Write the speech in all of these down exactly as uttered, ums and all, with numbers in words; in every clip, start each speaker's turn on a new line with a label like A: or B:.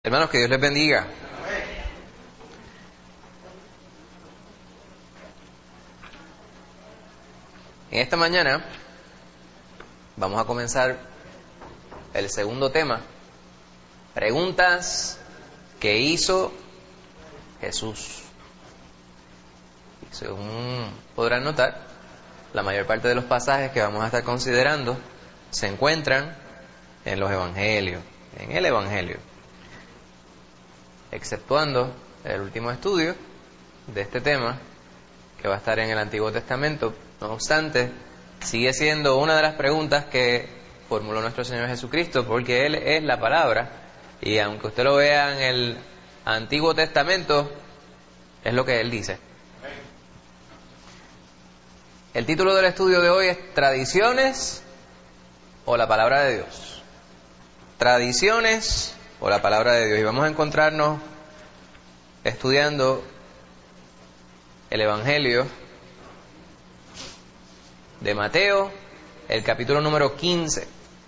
A: Hermanos, que Dios les bendiga. En esta mañana vamos a comenzar el segundo tema, preguntas que hizo Jesús. Y según podrán notar, la mayor parte de los pasajes que vamos a estar considerando se encuentran en los evangelios, en el evangelio, exceptuando el último estudio de este tema, que va a estar en el Antiguo Testamento. No obstante, sigue siendo una de las preguntas que formuló nuestro Señor Jesucristo, porque Él es la palabra, y aunque usted lo vea en el Antiguo Testamento, es lo que Él dice. El título del estudio de hoy es ¿Tradiciones o la palabra de Dios? Tradiciones o la palabra de Dios. Y vamos a encontrarnos estudiando el Evangelio de Mateo, el capítulo número quince.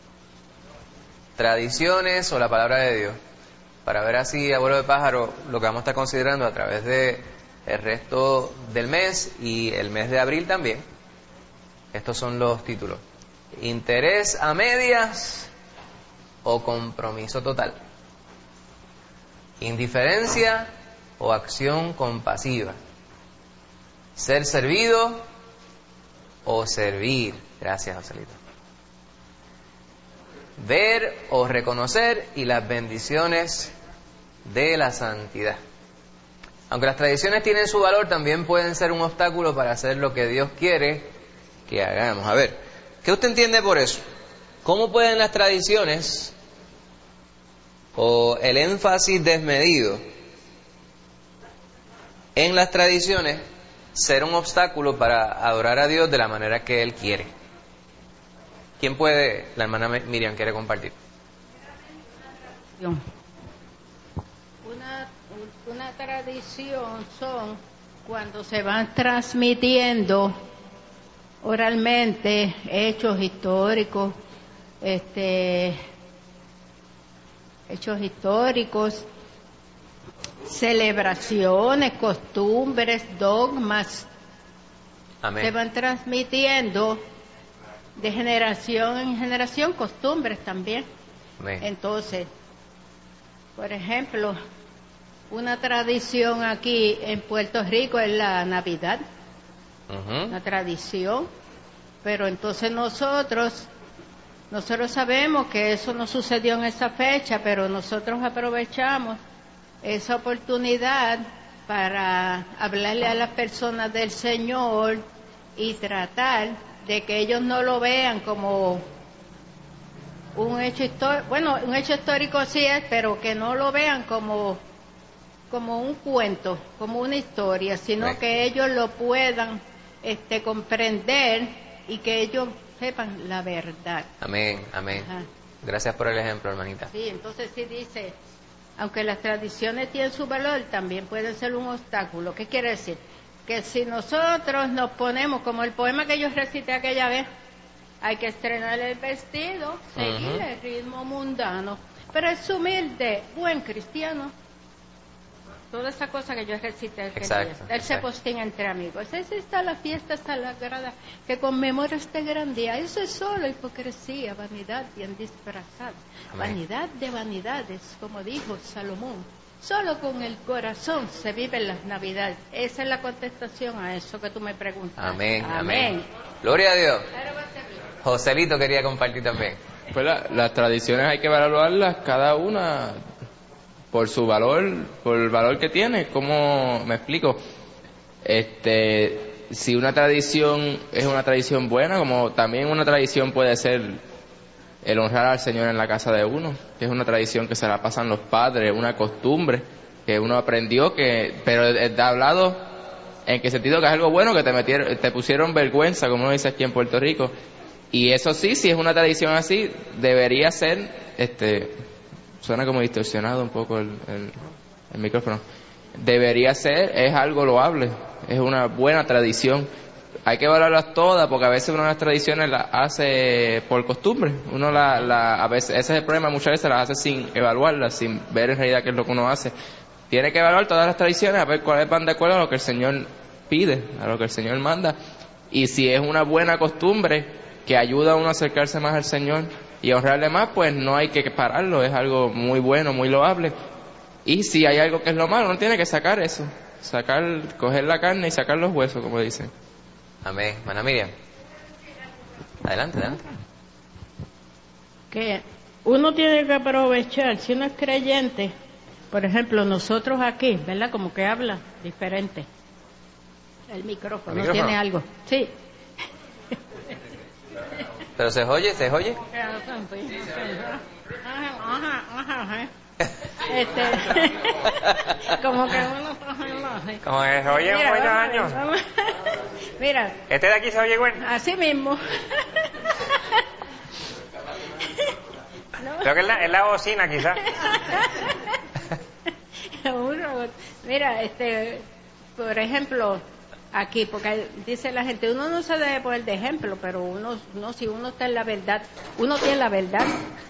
A: Tradiciones o la palabra de Dios. Para ver así, abuelo de pájaro, lo que vamos a estar considerando a través de el resto del mes y el mes de abril también. Estos son los títulos: interés a medias o compromiso total. Indiferencia o acción compasiva. Ser servido o servir. Gracias, Joselito. Ver o reconocer y las bendiciones de la santidad. Aunque las tradiciones tienen su valor, también pueden ser un obstáculo para hacer lo que Dios quiere que hagamos. A ver, ¿qué usted entiende por eso? ¿Cómo pueden las tradiciones o el énfasis desmedido en las tradiciones ser un obstáculo para adorar a Dios de la manera que Él quiere? ¿Quién puede? La hermana Miriam quiere compartir.
B: Una, una tradición son cuando se van transmitiendo oralmente hechos históricos, este, hechos históricos, celebraciones, costumbres, dogmas.
A: Amén.
B: Se van transmitiendo de generación en generación, costumbres también.
A: Amén.
B: Entonces, por ejemplo, una tradición aquí en Puerto Rico es la Navidad,
A: Uh-huh.
B: una tradición, pero entonces nosotros, nosotros sabemos que eso no sucedió en esa fecha, pero nosotros aprovechamos esa oportunidad para hablarle a las personas del Señor y tratar de que ellos no lo vean como un hecho histórico. Bueno, un hecho histórico sí es, pero que no lo vean como, como un cuento, como una historia, sino
A: sí.
B: que ellos lo puedan este, comprender y que ellos sepan la verdad.
A: Amén, amén.
B: Ajá.
A: Gracias por el ejemplo, hermanita.
B: Sí, entonces sí dice, aunque las tradiciones tienen su valor, también pueden ser un obstáculo. ¿Qué quiere decir? Que si nosotros nos ponemos, como el poema que yo recité aquella vez, hay que estrenar el vestido, seguir
A: Uh-huh.
B: el ritmo mundano, pero es humilde, buen cristiano. Toda esa cosa que yo recité aquel día.
A: Exacto,
B: Él se
A: exacto.
B: postea entre amigos. Esa está la fiesta sagrada que conmemora este gran día. Eso es solo hipocresía, vanidad bien disfrazada.
A: Amén.
B: Vanidad de vanidades, como dijo Salomón. Solo con el corazón se viven las navidades. Esa es la contestación a eso que tú me preguntas.
A: Amén, amén.
B: Amén.
A: Gloria a Dios. Joselito quería compartir también.
C: Pues la, las tradiciones hay que evaluarlas cada una por su valor, por el valor que tiene. ¿Cómo me explico? Este, si una tradición es una tradición buena, como también una tradición puede ser el honrar al Señor en la casa de uno, que es una tradición que se la pasan los padres, una costumbre que uno aprendió, que pero está hablado en qué sentido, que es algo bueno, que te metieron, te pusieron vergüenza, como uno dice aquí en Puerto Rico. Y eso sí, si es una tradición así, debería ser, este, suena como distorsionado un poco el, el, el micrófono, debería ser, es algo loable, es una buena tradición, hay que valorarlas todas, porque a veces uno las tradiciones las hace por costumbre. Uno la, la, a veces, ese es el problema, muchas veces las hace sin evaluarlas, sin ver en realidad qué es lo que uno hace. Tiene que evaluar todas las tradiciones, a ver cuáles van de acuerdo a lo que el Señor pide, a lo que el Señor manda. Y si es una buena costumbre que ayuda a uno a acercarse más al Señor y a honrarle más, pues no hay que pararlo, es algo muy bueno, muy loable. Y si hay algo que es lo malo, uno tiene que sacar eso, sacar, coger la carne y sacar los huesos, como dicen.
A: Amén. Hermana Miriam. Adelante, adelante.
B: Que uno tiene que aprovechar, si uno es creyente, por ejemplo, nosotros aquí, ¿verdad? Como que habla diferente. El micrófono, ¿El micrófono? ¿Tiene algo? Sí.
A: ¿Pero se oye? ¿Se oye?
B: Este, como que uno
D: como que se oye
B: mira,
D: muchos
B: vamos,
D: años.
B: Vamos. Mira.
D: ¿Este de aquí se oye bueno?
B: Así mismo.
D: ¿No? Creo que es la, es la bocina, quizás.
B: Mira, este, por ejemplo, aquí, porque dice la gente, uno no se debe poner de ejemplo, pero uno, no, si uno está en la verdad, uno tiene la verdad.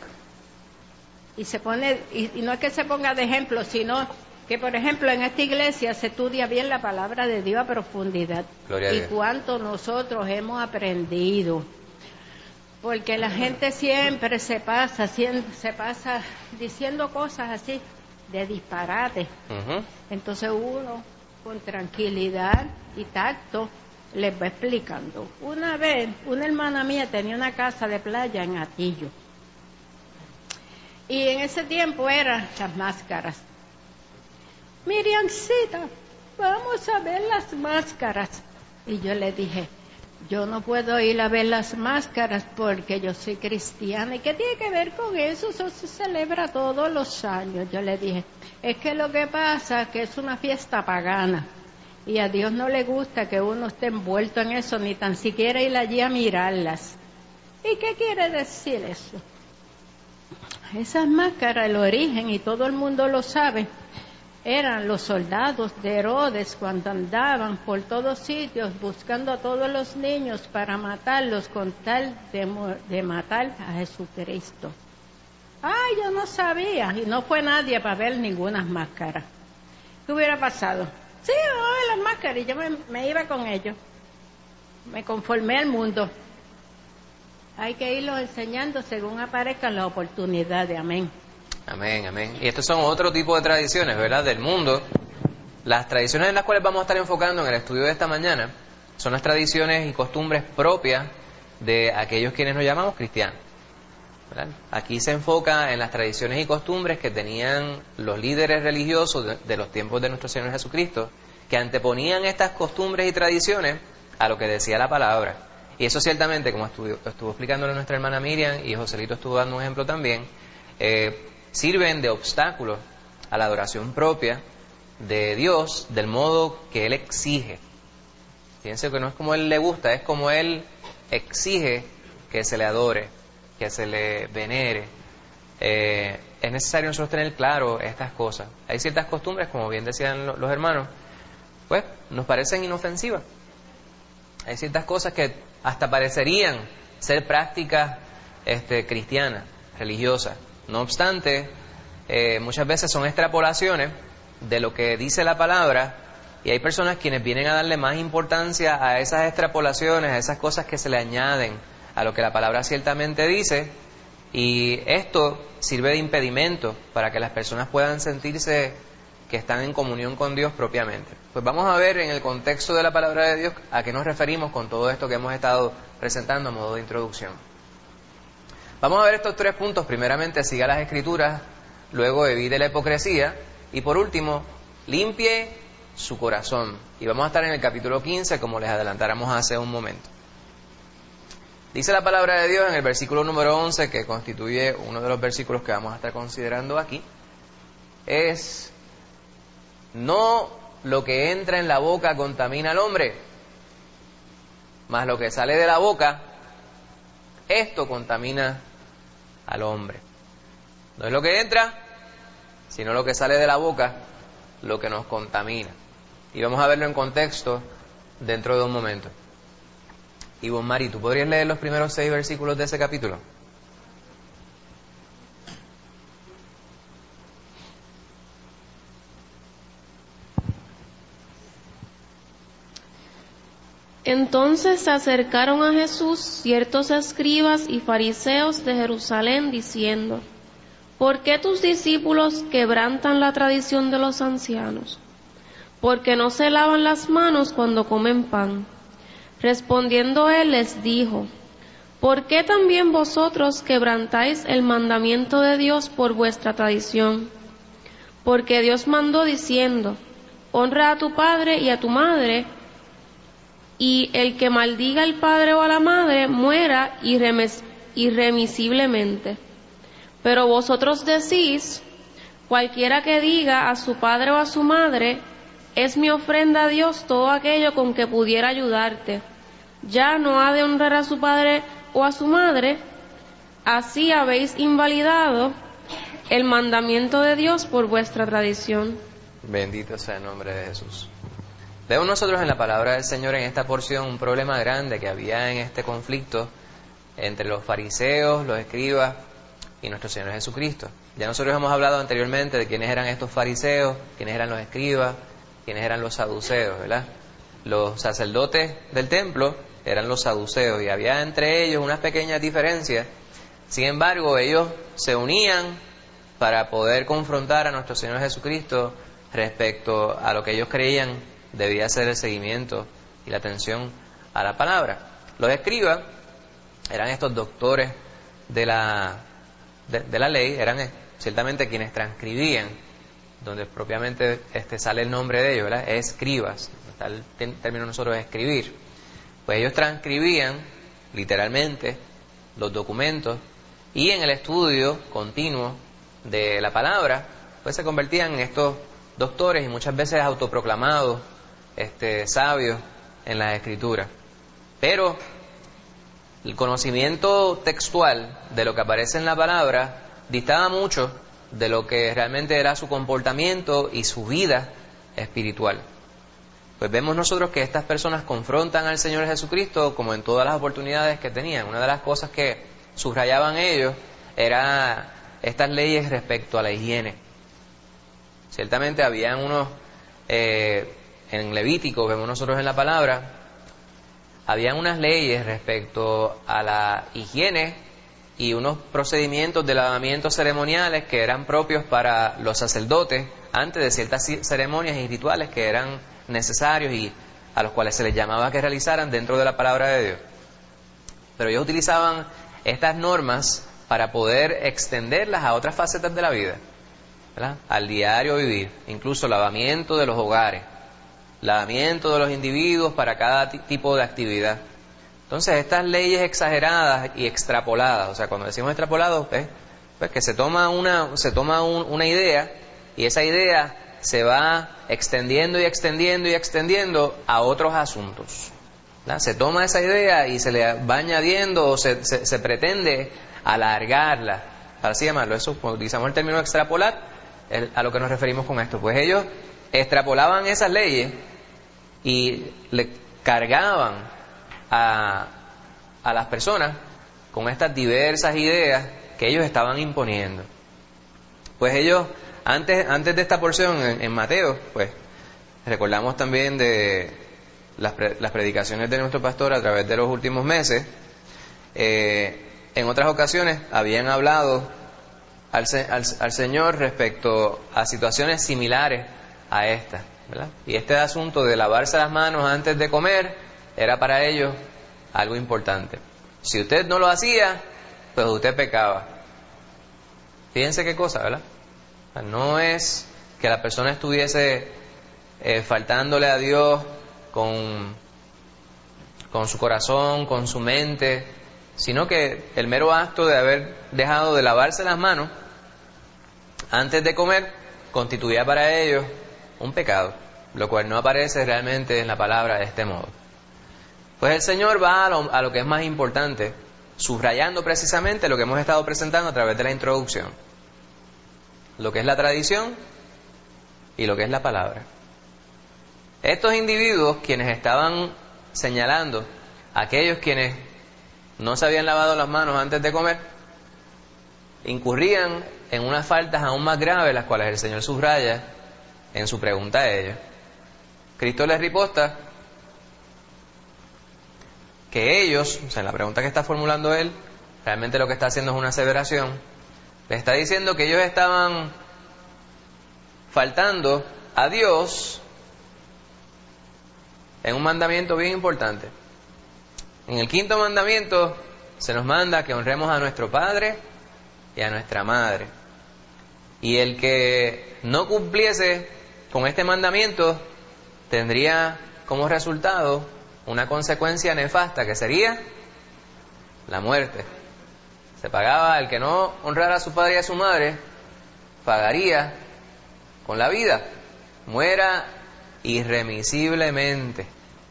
B: Y se pone, y, y no es que se ponga de ejemplo, sino que, por ejemplo, en esta iglesia se estudia bien la palabra de Dios a profundidad.
A: Gloria a Dios.
B: Y cuánto nosotros hemos aprendido. Porque la gente siempre se pasa, se pasa diciendo cosas así, de disparate.
A: Uh-huh.
B: Entonces uno, con tranquilidad y tacto, les va explicando. Una vez, una hermana mía tenía una casa de playa en Atillo. Y en ese tiempo eran las máscaras. Miriamcita, vamos a ver las máscaras. Y yo le dije, yo no puedo ir a ver las máscaras porque yo soy cristiana. ¿Y qué tiene que ver con eso? Eso se celebra todos los años. Yo le dije, es que lo que pasa es que es una fiesta pagana. Y a Dios no le gusta que uno esté envuelto en eso, ni tan siquiera ir allí a mirarlas. ¿Y qué quiere decir eso? Esas máscaras, el origen, y todo el mundo lo sabe, eran los soldados de Herodes cuando andaban por todos sitios buscando a todos los niños para matarlos con tal de, de matar a Jesucristo. Ay, yo no sabía, y no fue nadie para ver ninguna máscara. ¿Qué hubiera pasado? Sí, vamos a ver las máscaras, y yo me, me iba con ellos. Me conformé al mundo. Hay que irlos enseñando según aparezcan las oportunidades. Amén.
A: Amén, amén. Y estos son otro tipo de tradiciones, ¿verdad? Del mundo. Las tradiciones en las cuales vamos a estar enfocando en el estudio de esta mañana son las tradiciones y costumbres propias de aquellos quienes nos llamamos cristianos, ¿verdad? Aquí se enfoca en las tradiciones y costumbres que tenían los líderes religiosos de, de los tiempos de nuestro Señor Jesucristo, que anteponían estas costumbres y tradiciones a lo que decía la palabra. Y eso ciertamente, como estuvo, estuvo explicándole nuestra hermana Miriam, y Joselito estuvo dando un ejemplo también, eh, sirven de obstáculo a la adoración propia de Dios del modo que Él exige. Fíjense que no es como Él le gusta, es como Él exige que se le adore, que se le venere. Eh, es necesario nosotros tener claro estas cosas. Hay ciertas costumbres, como bien decían los hermanos, pues nos parecen inofensivas. Hay ciertas cosas que hasta parecerían ser prácticas este, cristianas, religiosas. No obstante, eh, muchas veces son extrapolaciones de lo que dice la palabra, y hay personas quienes vienen a darle más importancia a esas extrapolaciones, a esas cosas que se le añaden a lo que la palabra ciertamente dice, y esto sirve de impedimento para que las personas puedan sentirse que están en comunión con Dios propiamente. Pues vamos a ver en el contexto de la palabra de Dios a qué nos referimos con todo esto que hemos estado presentando a modo de introducción. Vamos a ver estos tres puntos. Primeramente, siga las Escrituras, luego evite la hipocresía, y por último, limpie su corazón. Y vamos a estar en el capítulo quince, como les adelantáramos hace un momento. Dice la palabra de Dios en el versículo número once, que constituye uno de los versículos que vamos a estar considerando aquí, es: no lo que entra en la boca contamina al hombre, mas lo que sale de la boca, esto contamina al hombre. No es lo que entra, sino lo que sale de la boca, lo que nos contamina. Y vamos a verlo en contexto dentro de un momento. Ivonne Mari, ¿tú podrías leer los primeros seis versículos de ese capítulo?
E: Entonces se acercaron a Jesús ciertos escribas y fariseos de Jerusalén, diciendo: ¿Por qué tus discípulos quebrantan la tradición de los ancianos? Porque no se lavan las manos cuando comen pan. Respondiendo él les dijo: ¿Por qué también vosotros quebrantáis el mandamiento de Dios por vuestra tradición? Porque Dios mandó diciendo: honra a tu padre y a tu madre, y el que maldiga al padre o a la madre muera irremes- irremisiblemente. Pero vosotros decís: cualquiera que diga a su padre o a su madre, es mi ofrenda a Dios todo aquello con que pudiera ayudarte, ya no ha de honrar a su padre o a su madre. Así habéis invalidado el mandamiento de Dios por vuestra tradición.
A: Bendito sea el nombre de Jesús. Vemos nosotros en la palabra del Señor, en esta porción, un problema grande que había en este conflicto entre los fariseos, los escribas y nuestro Señor Jesucristo. Ya nosotros hemos hablado anteriormente de quiénes eran estos fariseos, quiénes eran los escribas, quiénes eran los saduceos, ¿verdad? Los sacerdotes del templo eran los saduceos y había entre ellos unas pequeñas diferencias. Sin embargo, ellos se unían para poder confrontar a nuestro Señor Jesucristo respecto a lo que ellos creían debía ser el seguimiento y la atención a la palabra. Los escribas eran estos doctores de la, de, de la ley, eran ciertamente quienes transcribían, donde propiamente este sale el nombre de ellos, ¿verdad? Escribas, está el término nosotros de escribir. Pues ellos transcribían literalmente los documentos y en el estudio continuo de la palabra, pues se convertían en estos doctores y muchas veces autoproclamados este, sabios en las escrituras. Pero el conocimiento textual de lo que aparece en la palabra distaba mucho de lo que realmente era su comportamiento y su vida espiritual. Pues vemos nosotros que estas personas confrontan al Señor Jesucristo como en todas las oportunidades que tenían. Una de las cosas que subrayaban ellos era estas leyes respecto a la higiene. Ciertamente habían unos, eh, en Levítico, vemos nosotros en la palabra, habían unas leyes respecto a la higiene y unos procedimientos de lavamiento ceremoniales que eran propios para los sacerdotes antes de ciertas ceremonias y rituales que eran necesarios y a los cuales se les llamaba que realizaran dentro de la palabra de Dios. Pero ellos utilizaban estas normas para poder extenderlas a otras facetas de la vida, ¿verdad? Al diario vivir, incluso lavamiento de los hogares, lavamiento de los individuos para cada t- tipo de actividad. Entonces estas leyes exageradas y extrapoladas, o sea, cuando decimos extrapolados, ¿eh? pues que se toma una se toma un, una idea y esa idea se va extendiendo y extendiendo y extendiendo a otros asuntos, ¿verdad? Se toma esa idea y se le va añadiendo o se, se, se pretende alargarla, para así llamarlo. Eso, cuando utilizamos el término extrapolar, es a lo que nos referimos con esto. Pues ellos extrapolaban esas leyes y le cargaban a, a las personas con estas diversas ideas que ellos estaban imponiendo. Pues ellos, antes, antes de esta porción en, en Mateo, pues recordamos también de las, pre, las predicaciones de nuestro pastor a través de los últimos meses. Eh, en otras ocasiones habían hablado al, al, al Señor respecto a situaciones similares a esta, ¿verdad? Y este asunto de lavarse las manos antes de comer era para ellos algo importante. Si usted no lo hacía, pues usted pecaba. Fíjense qué cosa, ¿verdad? O sea, no es que la persona estuviese eh, faltándole a Dios con, con su corazón, con su mente, sino que el mero acto de haber dejado de lavarse las manos antes de comer constituía para ellos un pecado, lo cual no aparece realmente en la palabra de este modo. Pues el Señor va a lo, a lo que es más importante, subrayando precisamente lo que hemos estado presentando a través de la introducción, lo que es la tradición y lo que es la palabra. Estos individuos, quienes estaban señalando aquellos quienes no se habían lavado las manos antes de comer incurrían en unas faltas aún más graves, las cuales el Señor subraya en su pregunta a ellos. Cristo les riposta que ellos, o sea, en la pregunta que está formulando él, realmente lo que está haciendo es una aseveración. Le está diciendo que ellos estaban faltando a Dios en un mandamiento bien importante. En el quinto mandamiento se nos manda que honremos a nuestro padre y a nuestra madre. Y el que no cumpliese con este mandamiento tendría como resultado una consecuencia nefasta, que sería la muerte. Se pagaba, el que no honrara a su padre y a su madre, pagaría con la vida, muera irremisiblemente.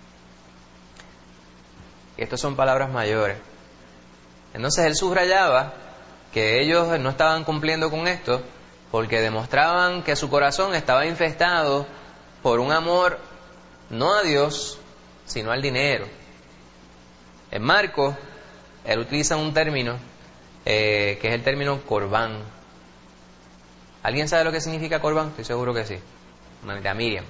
A: Y estas son palabras mayores. Entonces él subrayaba que ellos no estaban cumpliendo con esto porque demostraban que su corazón estaba infestado por un amor no a Dios, sino al dinero. En Marcos, él utiliza un término eh, que es el término corbán. ¿Alguien sabe lo que significa corbán? Estoy seguro que sí. Manita Miriam.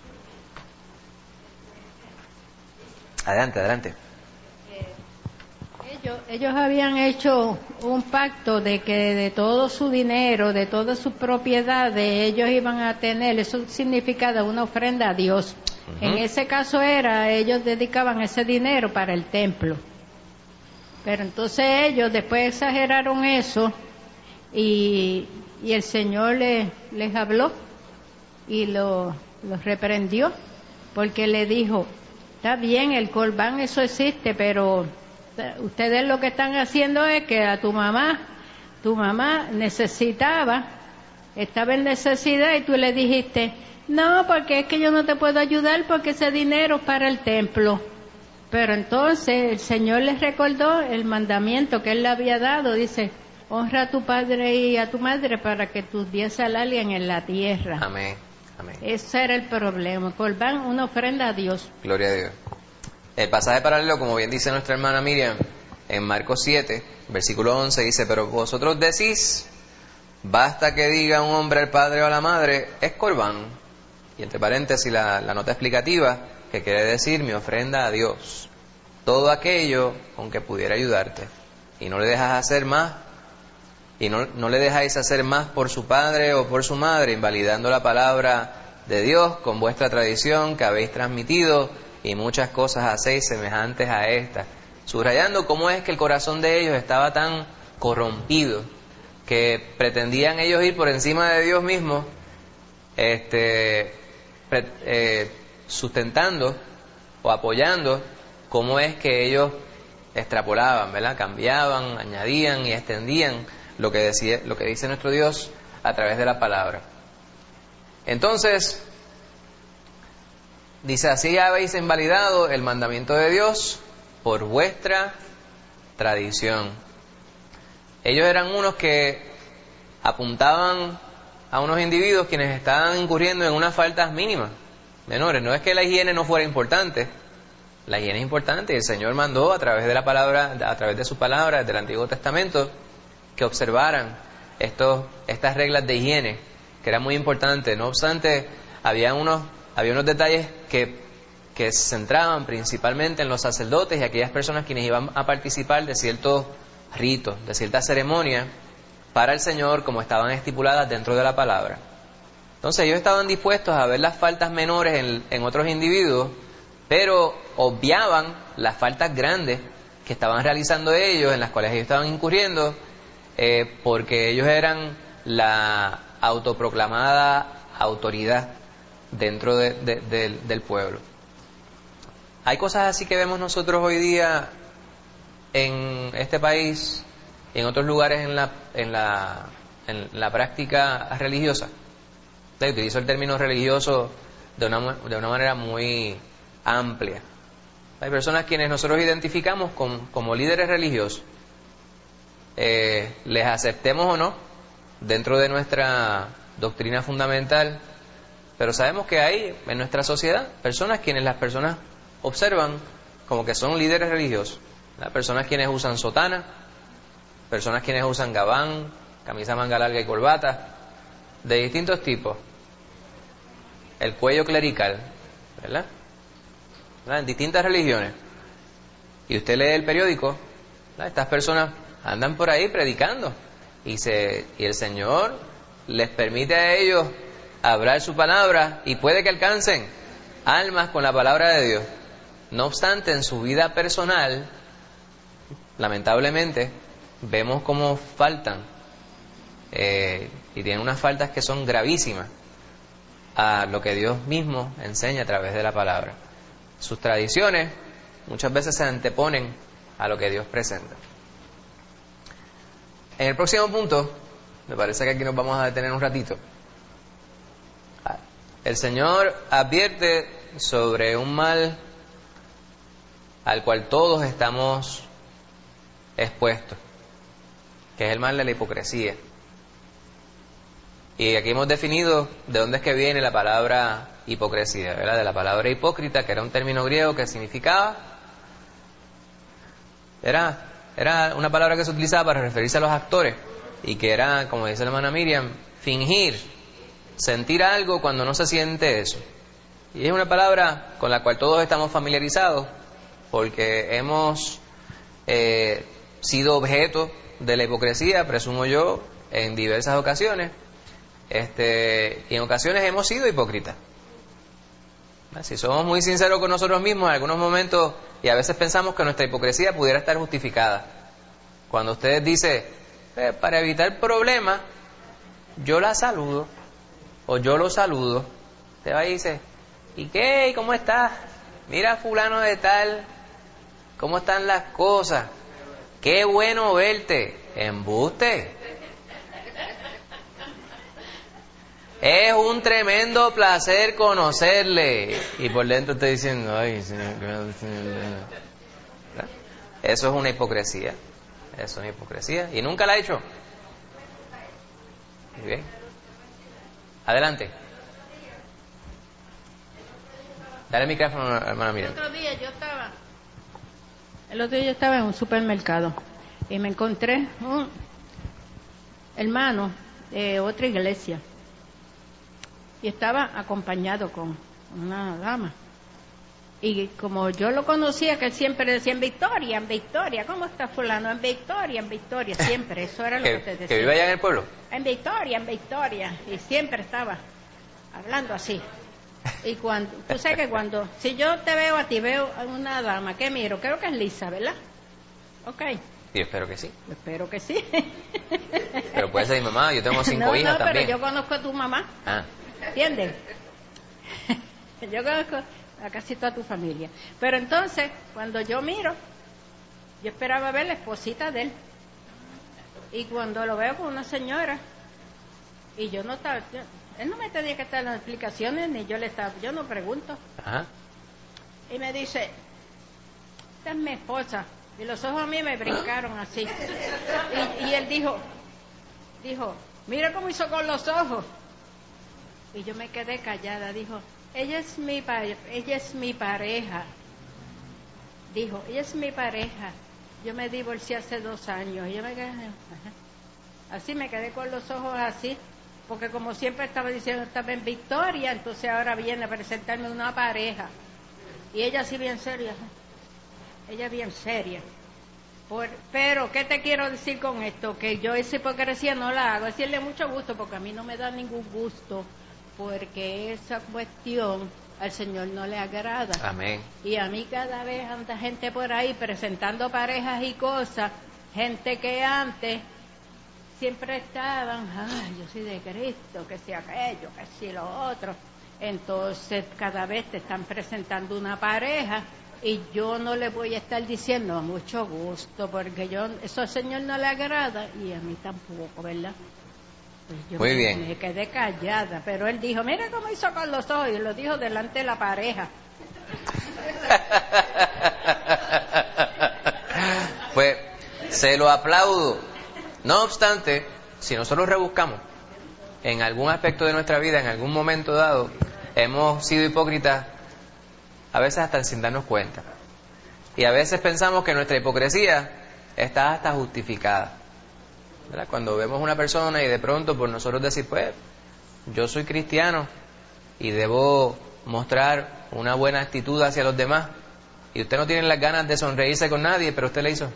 A: Adelante, adelante.
B: Ellos, ellos habían hecho un pacto de que de todo su dinero, de todas sus propiedades, ellos iban a tener, eso significaba una ofrenda a Dios. Uh-huh. En ese caso era, ellos dedicaban ese dinero para el templo. Pero entonces ellos después exageraron eso y, y el Señor les, les habló y lo, los reprendió, porque le dijo, está bien, el corbán, eso existe, pero ustedes lo que están haciendo es que a tu mamá, tu mamá necesitaba, estaba en necesidad y tú le dijiste, no, porque es que yo no te puedo ayudar porque ese dinero es para el templo. Pero entonces el Señor les recordó el mandamiento que Él le había dado, dice, honra a tu padre y a tu madre para que tus días se alarguen en la tierra.
A: Amén, amén.
B: Ese era el problema, corbán, una ofrenda a Dios.
A: Gloria a Dios. El pasaje paralelo, como bien dice nuestra hermana Miriam, en Marcos siete, versículo once, dice, pero vosotros decís, basta que diga un hombre al padre o a la madre, es corbán. Y entre paréntesis la, la nota explicativa, que quiere decir mi ofrenda a Dios. Todo aquello con que pudiera ayudarte. Y no le dejas hacer más, y no, no le dejáis hacer más por su padre o por su madre, invalidando la palabra de Dios con vuestra tradición que habéis transmitido, y muchas cosas hacéis semejantes a estas. Subrayando cómo es que el corazón de ellos estaba tan corrompido, que pretendían ellos ir por encima de Dios mismo, este, pre, eh, sustentando o apoyando cómo es que ellos extrapolaban, ¿verdad? Cambiaban, añadían y extendían lo que decía, lo que dice nuestro Dios a través de la palabra. Entonces, dice, así habéis invalidado el mandamiento de Dios por vuestra tradición. Ellos eran unos que apuntaban a unos individuos quienes estaban incurriendo en unas faltas mínimas, menores. No es que la higiene no fuera importante, la higiene es importante y el Señor mandó a través de la palabra, a través de su palabra, desde el Antiguo Testamento, que observaran estos, estas reglas de higiene, que eran muy importantes. No obstante, había unos, había unos detalles que, que se centraban principalmente en los sacerdotes y aquellas personas quienes iban a participar de ciertos ritos, de ciertas ceremonias para el Señor, como estaban estipuladas dentro de la palabra. Entonces ellos estaban dispuestos a ver las faltas menores en, en otros individuos, pero obviaban las faltas grandes que estaban realizando ellos, en las cuales ellos estaban incurriendo, eh, porque ellos eran la autoproclamada autoridad dentro de, de, de, del pueblo. Hay cosas así que vemos nosotros hoy día en este país y en otros lugares en la, en la, en la práctica religiosa. Utilizo el término religioso de una, de una manera muy amplia. Hay personas quienes nosotros identificamos como, como líderes religiosos, eh, les aceptemos o no dentro de nuestra doctrina fundamental, pero sabemos que hay en nuestra sociedad personas quienes las personas observan como que son líderes religiosos, ¿verdad? Personas quienes usan sotana, personas quienes usan gabán, camisa manga larga y corbata, de distintos tipos, el cuello clerical, ¿verdad? ¿verdad? En distintas religiones. Y usted lee el periódico, ¿verdad? Estas personas andan por ahí predicando y, se, y el Señor les permite a ellos hablar su palabra y puede que alcancen almas con la palabra de Dios. No obstante, en su vida personal, lamentablemente, vemos cómo faltan eh, y tienen unas faltas que son gravísimas a lo que Dios mismo enseña a través de la palabra. Sus tradiciones muchas veces se anteponen a lo que Dios presenta. En el próximo punto, me parece que aquí nos vamos a detener un ratito. El Señor advierte sobre un mal al cual todos estamos expuestos, que es el mal de la hipocresía. Y aquí hemos definido de dónde es que viene la palabra hipocresía, ¿verdad? De la palabra hipócrita, que era un término griego que significaba, era, era una palabra que se utilizaba para referirse a los actores, y que era, como dice la hermana Miriam, fingir, sentir algo cuando no se siente eso. Y es una palabra con la cual todos estamos familiarizados, porque hemos eh, sido objeto de la hipocresía, presumo yo, en diversas ocasiones. Este, y en ocasiones hemos sido hipócritas. Si somos muy sinceros con nosotros mismos, en algunos momentos, y a veces pensamos que nuestra hipocresía pudiera estar justificada. Cuando usted dice, eh, para evitar problemas, yo la saludo, o yo lo saludo, usted va y dice, ¿y qué? ¿Y cómo estás? Mira fulano de tal, ¿cómo están las cosas? Qué bueno verte. Embuste. Es un tremendo placer conocerle. Y por dentro está diciendo, ay, señor, eso es una hipocresía. Eso es una hipocresía. Y nunca la ha hecho. Muy bien. Adelante. Dale el micrófono, hermana Miriam.
B: El otro día yo estaba, el otro día yo estaba en un supermercado y me encontré un hermano de otra iglesia. Y estaba acompañado con una dama. Y como yo lo conocía, que él siempre decía, en Victoria, en Victoria, ¿cómo está fulano? En Victoria, en Victoria, siempre, eso era lo que te decía.
A: ¿Que vive allá en el pueblo?
B: En Victoria, en Victoria, y siempre estaba hablando así. Y cuando, tú sabes que cuando, si yo te veo a ti, veo a una dama, ¿qué miro? Creo que es Lisa, ¿verdad? Ok.
A: Y espero que sí.
B: Espero que sí.
A: Pero puede ser mi mamá, yo tengo cinco
B: no,
A: hijas
B: no,
A: también.
B: pero yo conozco a tu mamá.
A: Ah.
B: ¿Entiendes? Yo conozco a casi toda tu familia. Pero entonces, cuando yo miro, yo esperaba ver la esposita de él. Y cuando lo veo con una señora, y yo no estaba, yo, él no me tenía que estar en las explicaciones, ni yo le estaba, yo no pregunto.
A: Ajá.
B: Y me dice, esta es mi esposa. Y los ojos a mí me brincaron así. Y, y él dijo, dijo, mira cómo hizo con los ojos. Y yo me quedé callada, dijo, ella es mi pa- ella es mi pareja. Dijo, ella es mi pareja. Yo me divorcié hace dos años. Y yo me quedé, ajá. Así me quedé con los ojos así, porque como siempre estaba diciendo, estaba en Victoria, entonces ahora viene a presentarme una pareja. Y ella así bien seria, ella bien seria. Por, pero, ¿qué te quiero decir con esto? Que yo esa hipocresía no la hago, decirle mucho gusto, porque a mí no me da ningún gusto, porque esa cuestión al Señor no le agrada.
A: Amén.
B: Y a mí cada vez anda gente por ahí presentando parejas y cosas, gente que antes siempre estaban, ay, yo soy de Cristo, que si aquello, que si lo otro. Entonces cada vez te están presentando una pareja y yo no le voy a estar diciendo mucho gusto, porque yo eso al Señor no le agrada y a mí tampoco, ¿verdad? Pues yo
A: Muy
B: me,
A: bien.
B: me quedé callada, pero él dijo, mira cómo hizo con los ojos, y lo dijo delante de la pareja.
A: Pues se lo aplaudo. No obstante, si nosotros rebuscamos en algún aspecto de nuestra vida, en algún momento dado, hemos sido hipócritas, a veces hasta sin darnos cuenta. Y a veces pensamos que nuestra hipocresía está hasta justificada, ¿verdad? Cuando vemos una persona y de pronto por nosotros decir, pues, yo soy cristiano y debo mostrar una buena actitud hacia los demás, y usted no tiene las ganas de sonreírse con nadie, pero usted le hizo.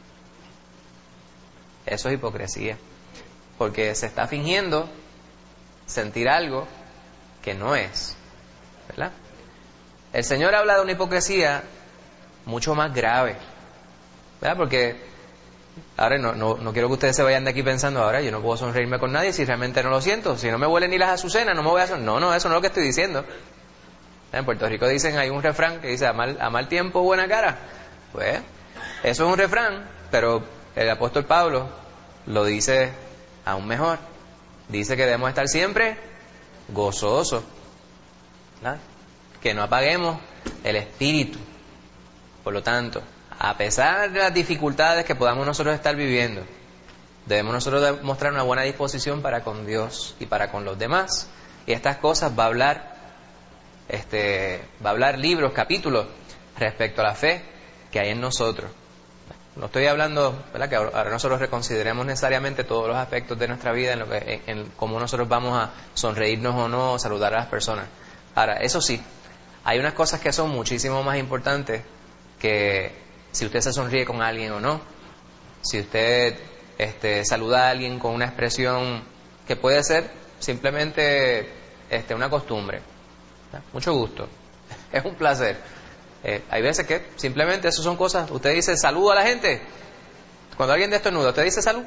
A: Eso es hipocresía, porque se está fingiendo sentir algo que no es, ¿verdad? El Señor habla de una hipocresía mucho más grave, ¿verdad? Porque ahora no, no, no quiero que ustedes se vayan de aquí pensando, ahora yo no puedo sonreírme con nadie si realmente no lo siento, si no me huelen ni las azucenas no me voy a sonreír. No, no, eso no es lo que estoy diciendo. En Puerto Rico dicen, hay un refrán que dice, a mal, a mal tiempo buena cara. Pues eso es un refrán, pero el apóstol Pablo lo dice aún mejor. Dice que debemos estar siempre gozosos, ¿verdad? Que no apaguemos el espíritu. Por lo tanto, a pesar de las dificultades que podamos nosotros estar viviendo, debemos nosotros mostrar una buena disposición para con Dios y para con los demás. Y estas cosas va a hablar, este, va a hablar libros, capítulos respecto a la fe que hay en nosotros. No estoy hablando, ¿verdad?, que ahora nosotros reconsideremos necesariamente todos los aspectos de nuestra vida en lo que, en, en cómo nosotros vamos a sonreírnos o no, o saludar a las personas. Ahora, eso sí, hay unas cosas que son muchísimo más importantes que si usted se sonríe con alguien o no, si usted este, saluda a alguien con una expresión que puede ser simplemente este, una costumbre. ¿Verdad? Mucho gusto, es un placer. Eh, hay veces que simplemente eso son cosas. Usted dice salud a la gente. Cuando alguien destornuda, usted dice salud.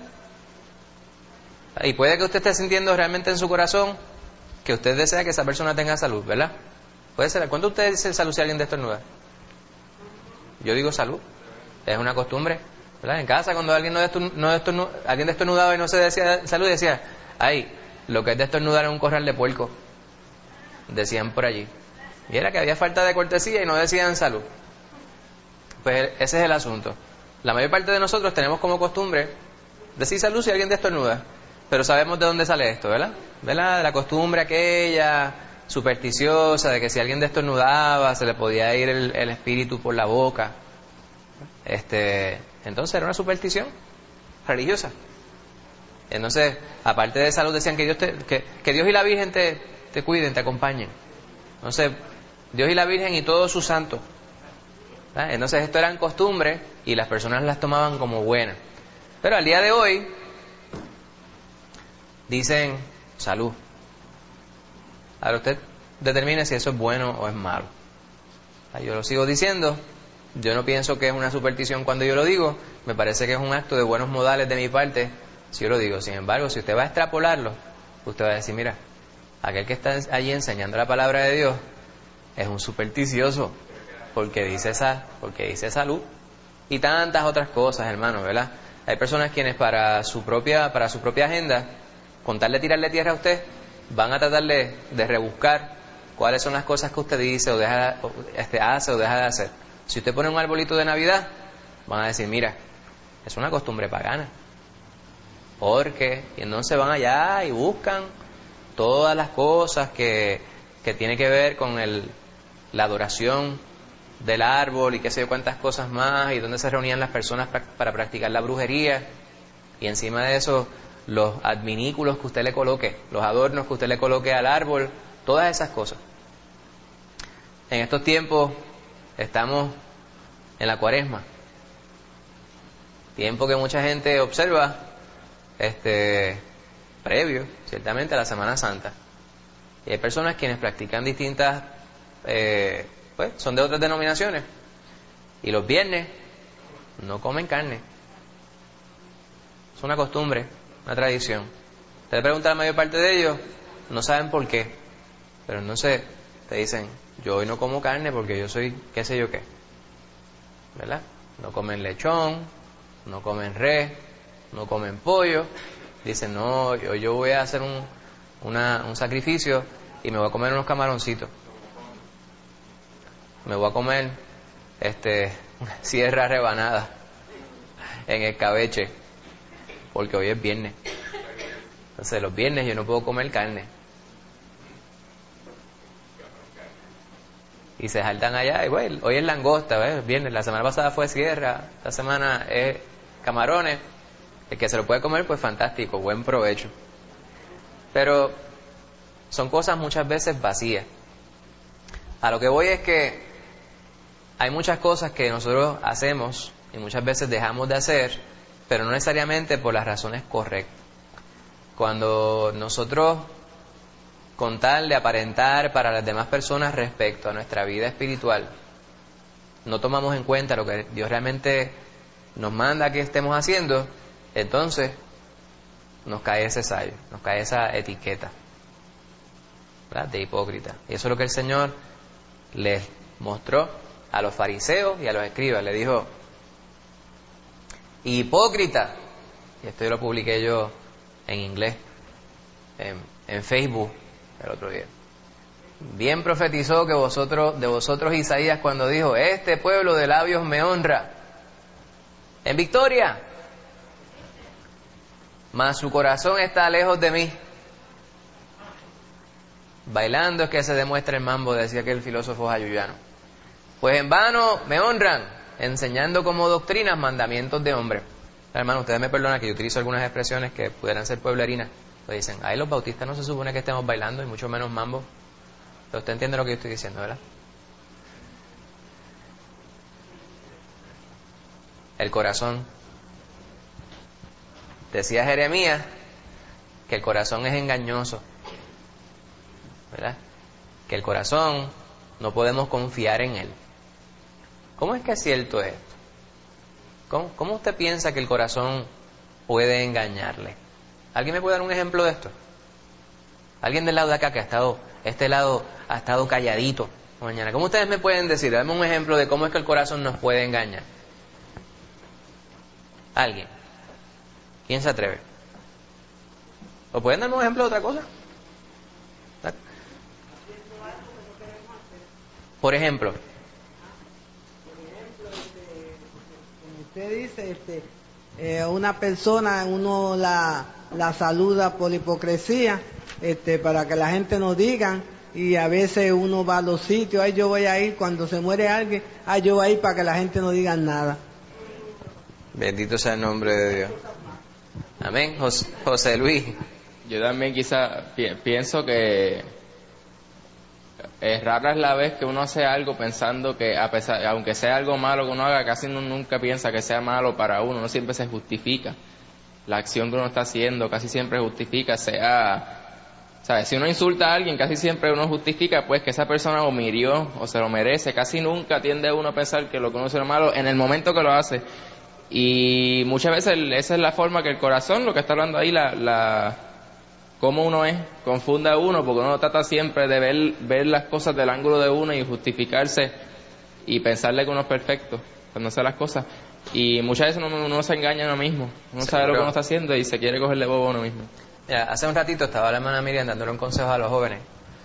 A: Y puede que usted esté sintiendo realmente en su corazón que usted desea que esa persona tenga salud, ¿verdad? Puede ser. ¿Cuándo usted dice salud si alguien destornuda? Yo digo salud. Es una costumbre, ¿verdad? En casa cuando alguien no destornuda, no destornuda, alguien destornudaba y no se decía salud, decía, ay, lo que es destornudar es un corral de puerco. Decían por allí. Y era que había falta de cortesía y no decían salud. Pues ese es el asunto. La mayor parte de nosotros tenemos como costumbre decir salud si alguien destornuda. Pero sabemos de dónde sale esto, ¿verdad? ¿Verdad? La costumbre aquella supersticiosa de que si alguien destornudaba se le podía ir el, el espíritu por la boca. Este, entonces era una superstición religiosa. Entonces, aparte de salud, decían que Dios, te, que, que Dios y la Virgen te, te cuiden, te acompañen. Entonces, Dios y la Virgen y todos sus santos. ¿Verdad? Entonces, esto eran costumbres y las personas las tomaban como buenas. Pero al día de hoy, dicen salud. Ahora usted determine si eso es bueno o es malo. Yo lo sigo diciendo. Yo no pienso que es una superstición cuando yo lo digo. Me parece que es un acto de buenos modales de mi parte si yo lo digo. Sin embargo, si usted va a extrapolarlo, usted va a decir, mira, aquel que está allí enseñando la palabra de Dios es un supersticioso porque dice esa, porque dice salud y tantas otras cosas, hermano, ¿verdad? Hay personas quienes para su propia, para su propia agenda, con tal de tirarle tierra a usted, van a tratar de, de rebuscar cuáles son las cosas que usted dice o deja, o, este, hace o deja de hacer. Si usted pone un arbolito de Navidad, van a decir, mira, es una costumbre pagana. Porque, y entonces van allá y buscan todas las cosas que, que tiene que ver con el, la adoración del árbol y qué sé yo cuántas cosas más, y dónde se reunían las personas pra, para practicar la brujería, y encima de eso los adminículos que usted le coloque, los adornos que usted le coloque al árbol, todas esas cosas. En estos tiempos estamos en la Cuaresma, tiempo que mucha gente observa este previo, ciertamente, a la Semana Santa. Y hay personas quienes practican distintas, eh, pues, son de otras denominaciones. Y los viernes no comen carne. Es una costumbre, una tradición. Usted le pregunta a la mayor parte de ellos, no saben por qué. Pero entonces te dicen, yo hoy no como carne porque yo soy qué sé yo qué. ¿Verdad? No comen lechón, no comen res, no comen pollo. Dicen, no, yo, yo voy a hacer un, una, un sacrificio y me voy a comer unos camaroncitos. Me voy a comer este, una sierra rebanada en escabeche, porque hoy es viernes. Entonces los viernes yo no puedo comer carne. y se saltan allá. Y bueno, hoy es langosta, ¿ves? Viernes, la semana pasada fue sierra, esta semana es camarones. El que se lo puede comer, pues fantástico, buen provecho. Pero son cosas muchas veces vacías. A lo que voy es que hay muchas cosas que nosotros hacemos y muchas veces dejamos de hacer, pero no necesariamente por las razones correctas. Cuando nosotros, con tal de aparentar para las demás personas respecto a nuestra vida espiritual, no tomamos en cuenta lo que Dios realmente nos manda que estemos haciendo, entonces nos cae ese sello, nos cae esa etiqueta, ¿verdad?, de hipócrita. Y eso es lo que el Señor les mostró a los fariseos y a los escribas. Le dijo: hipócrita. Y esto yo lo publiqué yo en inglés en, en Facebook el otro día. Bien profetizó que vosotros, de vosotros Isaías, cuando dijo: este pueblo de labios me honra en victoria, mas su corazón está lejos de mí. Bailando es que se demuestra el mambo, decía aquel filósofo jayuyano. Pues en vano me honran, enseñando como doctrinas mandamientos de hombres. Hermano, ustedes me perdonan que yo utilizo algunas expresiones que pudieran ser pueblerinas. Pues dicen: ahí los bautistas no se supone que estemos bailando, y mucho menos mambo. Pero usted entiende lo que yo estoy diciendo, ¿verdad? El corazón. Decía Jeremías que el corazón es engañoso, ¿verdad? Que el corazón no podemos confiar en él. ¿Cómo es que es cierto esto? ¿Cómo, ¿Cómo usted piensa que el corazón puede engañarle? ¿Alguien me puede dar un ejemplo de esto? Alguien del lado de acá que ha estado, este lado ha estado calladito mañana. ¿Cómo ustedes me pueden decir? Dame un ejemplo de cómo es que el corazón nos puede engañar. ¿Alguien? ¿Quién se atreve? ¿O pueden darme un ejemplo de otra cosa? Por ejemplo.
F: Usted dice, este, eh, una persona, uno la, la saluda por hipocresía, este, para que la gente no diga, y a veces uno va a los sitios, ay, yo voy a ir cuando se muere alguien, ay, yo voy a ir para que la gente no diga nada.
A: Bendito sea el nombre de Dios. Amén. José, José Luis.
C: Yo también quizá pi pienso que es rara es la vez que uno hace algo pensando que, a pesar, aunque sea algo malo que uno haga, casi uno nunca piensa que sea malo para uno. Uno siempre se justifica la acción que uno está haciendo, casi siempre justifica, sea, ¿sabes? Si uno insulta a alguien, casi siempre uno justifica pues que esa persona o mirió o se lo merece. Casi nunca tiende uno a pensar que lo que uno hace es malo en el momento que lo hace. Y muchas veces esa es la forma que el corazón, lo que está hablando ahí, la, la cómo uno es, confunde a uno, porque uno trata siempre de ver, ver las cosas del ángulo de uno y justificarse y pensarle que uno es perfecto cuando hace las cosas. Y muchas veces uno, uno se engaña a uno mismo, uno ¿Seguro? sabe lo que uno está haciendo y se quiere cogerle bobo a uno mismo.
A: Mira, hace un ratito estaba la hermana Miriam dándole un consejo a los jóvenes.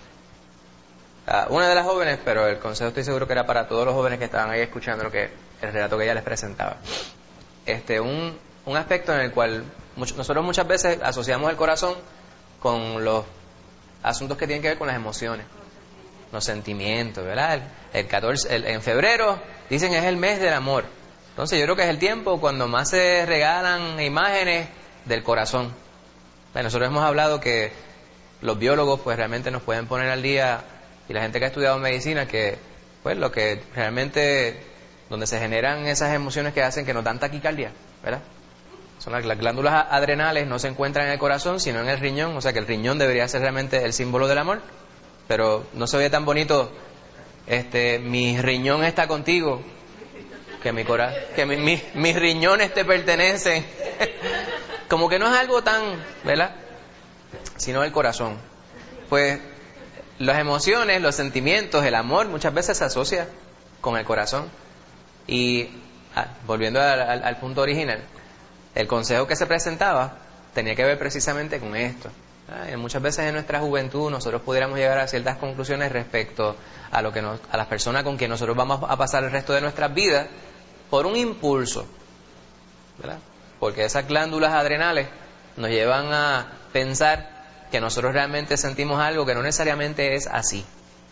A: Uh, una de las jóvenes, pero el consejo estoy seguro que era para todos los jóvenes que estaban ahí escuchando lo que el relato que ella les presentaba. Este, un, un aspecto en el cual mucho, nosotros muchas veces asociamos el corazón con los asuntos que tienen que ver con las emociones, los sentimientos, ¿verdad? El, el catorce, el, en febrero dicen es el mes del amor. Entonces yo creo que es el tiempo cuando más se regalan imágenes del corazón. Bueno, nosotros hemos hablado que los biólogos pues realmente nos pueden poner al día, y la gente que ha estudiado medicina, que pues lo que realmente donde se generan esas emociones que hacen que nos dan taquicardia, ¿verdad? Son las, las glándulas adrenales, no se encuentran en el corazón, sino en el riñón. O sea que el riñón debería ser realmente el símbolo del amor, pero no se ve tan bonito, este, mi riñón está contigo, que mi cora que mi, mi, mis riñones te pertenecen. Como que no es algo tan, ¿verdad? Sino el corazón. Pues las emociones, los sentimientos, el amor muchas veces se asocia con el corazón. Y ah, volviendo al, al, al punto original, el consejo que se presentaba tenía que ver precisamente con esto. ¿Ah? Muchas veces en nuestra juventud nosotros pudiéramos llegar a ciertas conclusiones respecto a lo que nos, a las personas con quien nosotros vamos a pasar el resto de nuestras vidas por un impulso, ¿verdad? Porque esas glándulas adrenales nos llevan a pensar que nosotros realmente sentimos algo que no necesariamente es así.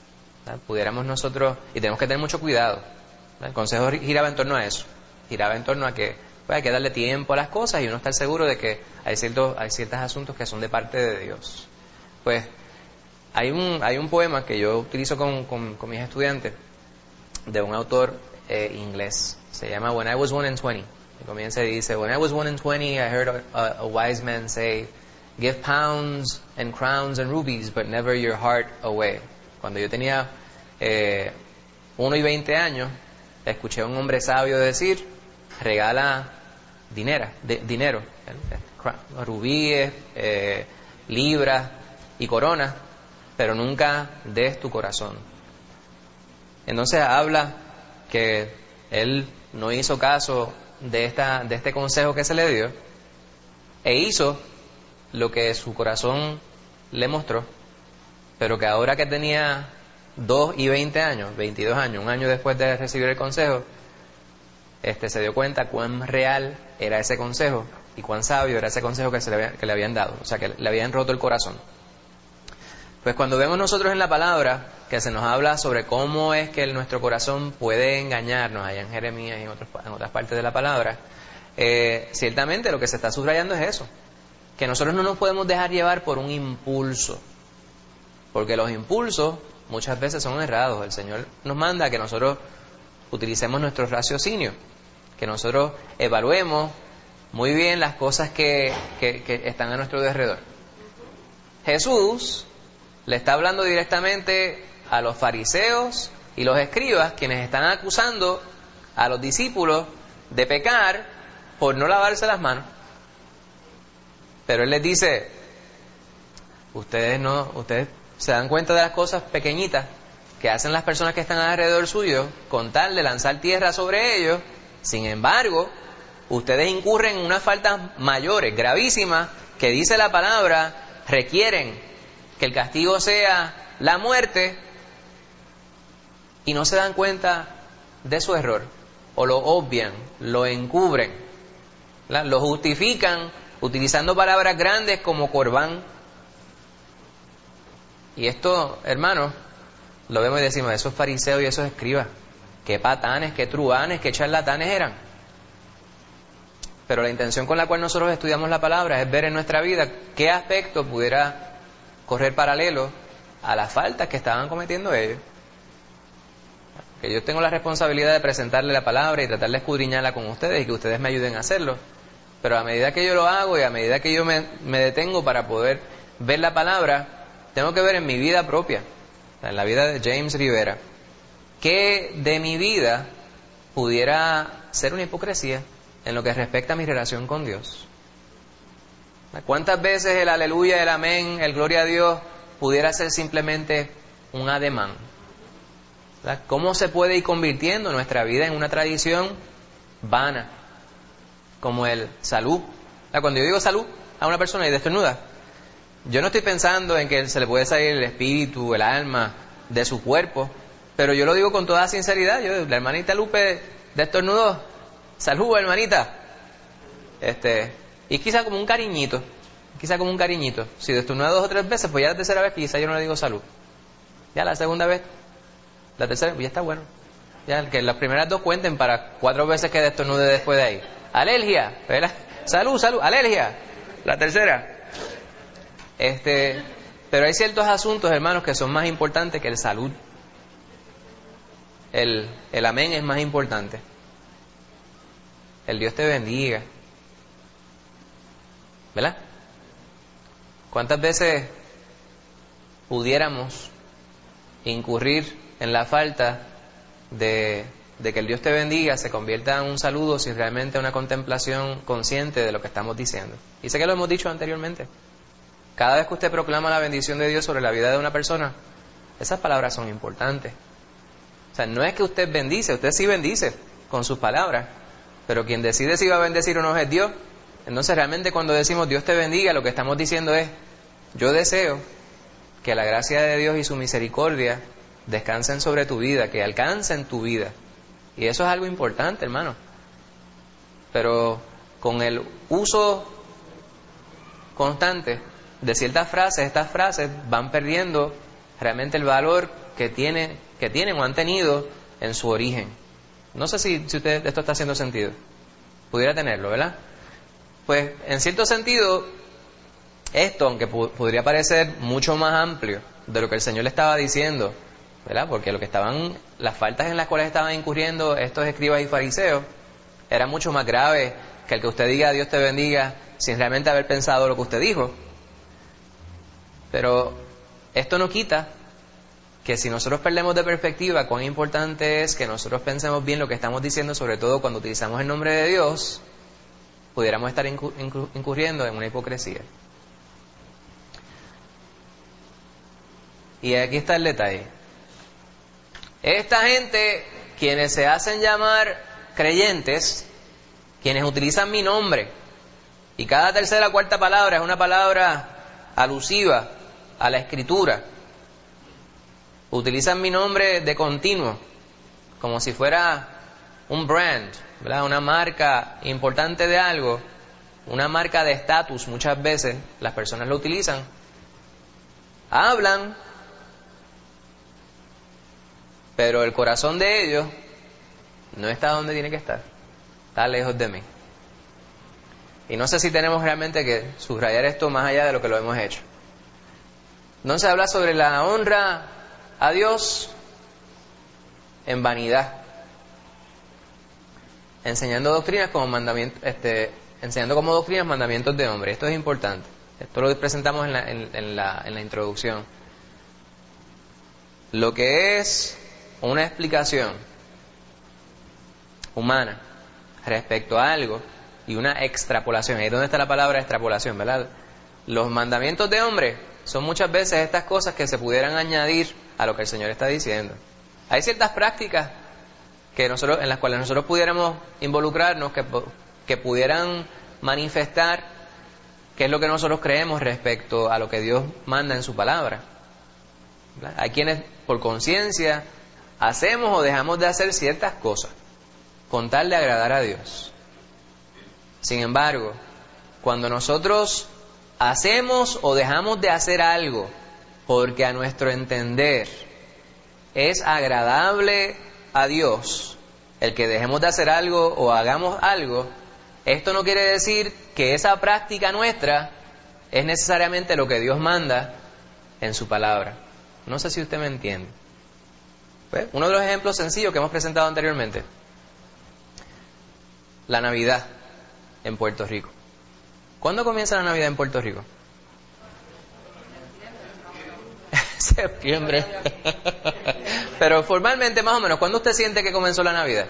A: ¿verdad? Pudiéramos nosotros, y tenemos que tener mucho cuidado, ¿verdad? El consejo giraba en torno a eso, giraba en torno a que pues, hay que darle tiempo a las cosas y uno estar seguro de que hay ciertos, hay ciertos asuntos que son de parte de Dios. Pues hay un, hay un poema que yo utilizo con, con, con mis estudiantes de un autor eh, inglés, se llama When I Was One and Twenty. Y comienza y dice, When I was one and twenty, I heard a, a, a wise man say, give pounds and crowns and rubies, but never your heart away. Cuando yo tenía eh, uno y veinte años, escuché a un hombre sabio decir, regala dinero, de, dinero eh, rubíes, eh, libras y coronas, pero nunca des tu corazón. Entonces habla que él no hizo caso de esta de este consejo que se le dio e hizo lo que su corazón le mostró, pero que ahora que tenía dos y veinte años, veintidós años, un año después de recibir el consejo, este se dio cuenta cuán real era ese consejo y cuán sabio era ese consejo que, se le, había, que le habían dado, o sea que le habían roto el corazón. Pues cuando vemos nosotros en la palabra que se nos habla sobre cómo es que nuestro corazón puede engañarnos, allá en Jeremías y en, otros, en otras partes de la palabra, eh, ciertamente lo que se está subrayando es eso, que nosotros no nos podemos dejar llevar por un impulso, porque los impulsos muchas veces son errados. El Señor nos manda que nosotros utilicemos nuestro raciocinio, que nosotros evaluemos muy bien las cosas que, que, que están a nuestro alrededor. Jesús le está hablando directamente a los fariseos y los escribas, quienes están acusando a los discípulos de pecar por no lavarse las manos. Pero Él les dice, ustedes no, ustedes se dan cuenta de las cosas pequeñitas que hacen las personas que están alrededor suyo con tal de lanzar tierra sobre ellos. Sin embargo, ustedes incurren en unas faltas mayores, gravísimas, que dice la palabra, requieren que el castigo sea la muerte, y no se dan cuenta de su error, o lo obvian, lo encubren, ¿verdad? Lo justifican utilizando palabras grandes como corbán. Y esto, hermanos, lo vemos y decimos, esos fariseos y esos escribas, qué patanes, qué truanes, qué charlatanes eran. Pero la intención con la cual nosotros estudiamos la palabra es ver en nuestra vida qué aspecto pudiera correr paralelo a las faltas que estaban cometiendo ellos. Que yo tengo la responsabilidad de presentarle la palabra y tratar de escudriñarla con ustedes y que ustedes me ayuden a hacerlo. Pero a medida que yo lo hago y a medida que yo me, me detengo para poder ver la palabra, tengo que ver en mi vida propia, en la vida de James Rivera, qué de mi vida pudiera ser una hipocresía en lo que respecta a mi relación con Dios. ¿Cuántas veces el aleluya, el amén, el gloria a Dios pudiera ser simplemente un ademán? ¿Verdad? ¿Cómo se puede ir convirtiendo nuestra vida en una tradición vana? Como el salud. ¿Verdad? Cuando yo digo salud a una persona y destornuda, yo no estoy pensando en que se le puede salir el espíritu, el alma de su cuerpo, pero yo lo digo con toda sinceridad. Yo, la hermanita Lupe destornudó, salud, hermanita. Este, y quizá como un cariñito, quizá como un cariñito. Si destornuda dos o tres veces, pues ya la tercera vez quizá yo no le digo salud. Ya la segunda vez, la tercera, pues ya está bueno. Ya que las primeras dos cuenten para cuatro veces que destornude después de ahí. Alergia, ¿verdad? Salud, salud, alergia. La tercera. Este, pero hay ciertos asuntos, hermanos, que son más importantes que el salud. El, el amén es más importante. El Dios te bendiga. ¿Verdad? ¿Cuántas veces pudiéramos incurrir en la falta de, de que el Dios te bendiga se convierta en un saludo sin realmente una contemplación consciente de lo que estamos diciendo? Y sé que lo hemos dicho anteriormente. Cada vez que usted proclama la bendición de Dios sobre la vida de una persona, esas palabras son importantes. O sea, no es que usted bendice, usted sí bendice con sus palabras, pero quien decide si va a bendecir o no es Dios. Entonces realmente cuando decimos Dios te bendiga, lo que estamos diciendo es, yo deseo que la gracia de Dios y su misericordia descansen sobre tu vida, que alcancen tu vida. Y eso es algo importante, hermano. Pero con el uso constante de ciertas frases, estas frases van perdiendo realmente el valor que tiene, que tienen o han tenido en su origen. No sé si, si usted, esto está haciendo sentido. Pudiera tenerlo, ¿verdad? Pues en cierto sentido, esto, aunque pu- podría parecer mucho más amplio de lo que el Señor le estaba diciendo, ¿verdad? Porque lo que estaban, las faltas en las cuales estaban incurriendo estos escribas y fariseos, era mucho más grave que el que usted diga Dios te bendiga sin realmente haber pensado lo que usted dijo. Pero esto no quita que si nosotros perdemos de perspectiva cuán importante es que nosotros pensemos bien lo que estamos diciendo, sobre todo cuando utilizamos el nombre de Dios, pudiéramos estar incurriendo en una hipocresía. Y aquí está el detalle. Esta gente, quienes se hacen llamar creyentes, quienes utilizan mi nombre, y cada tercera o cuarta palabra es una palabra alusiva a la Escritura, utilizan mi nombre de continuo, como si fuera un brand, ¿verdad? Una marca importante de algo, una marca de estatus. Muchas veces las personas lo utilizan, hablan, pero el corazón de ellos no está donde tiene que estar, está lejos de mí. Y no sé si tenemos realmente que subrayar esto más allá de lo que lo hemos hecho. No se habla sobre la honra a Dios en vanidad, enseñando doctrinas como mandamientos, este, enseñando como doctrinas mandamientos de hombre. Esto es importante. Esto lo presentamos en la, en, en la, en la introducción. Lo que es una explicación humana respecto a algo y una extrapolación. Ahí es donde está la palabra extrapolación, ¿verdad? Los mandamientos de hombre son muchas veces estas cosas que se pudieran añadir a lo que el Señor está diciendo. Hay ciertas prácticas que nosotros, en las cuales nosotros pudiéramos involucrarnos, que, que pudieran manifestar qué es lo que nosotros creemos respecto a lo que Dios manda en su palabra. ¿Verdad? Hay quienes por conciencia hacemos o dejamos de hacer ciertas cosas con tal de agradar a Dios. Sin embargo, cuando nosotros hacemos o dejamos de hacer algo porque a nuestro entender es agradable a Dios, el que dejemos de hacer algo o hagamos algo, esto no quiere decir que esa práctica nuestra es necesariamente lo que Dios manda en su palabra. No sé si usted me entiende. ¿Pues? Uno de los ejemplos sencillos que hemos presentado anteriormente, la Navidad en Puerto Rico. ¿Cuándo comienza la Navidad en Puerto Rico? Septiembre. Pero formalmente, más o menos, ¿cuándo usted siente que comenzó la Navidad?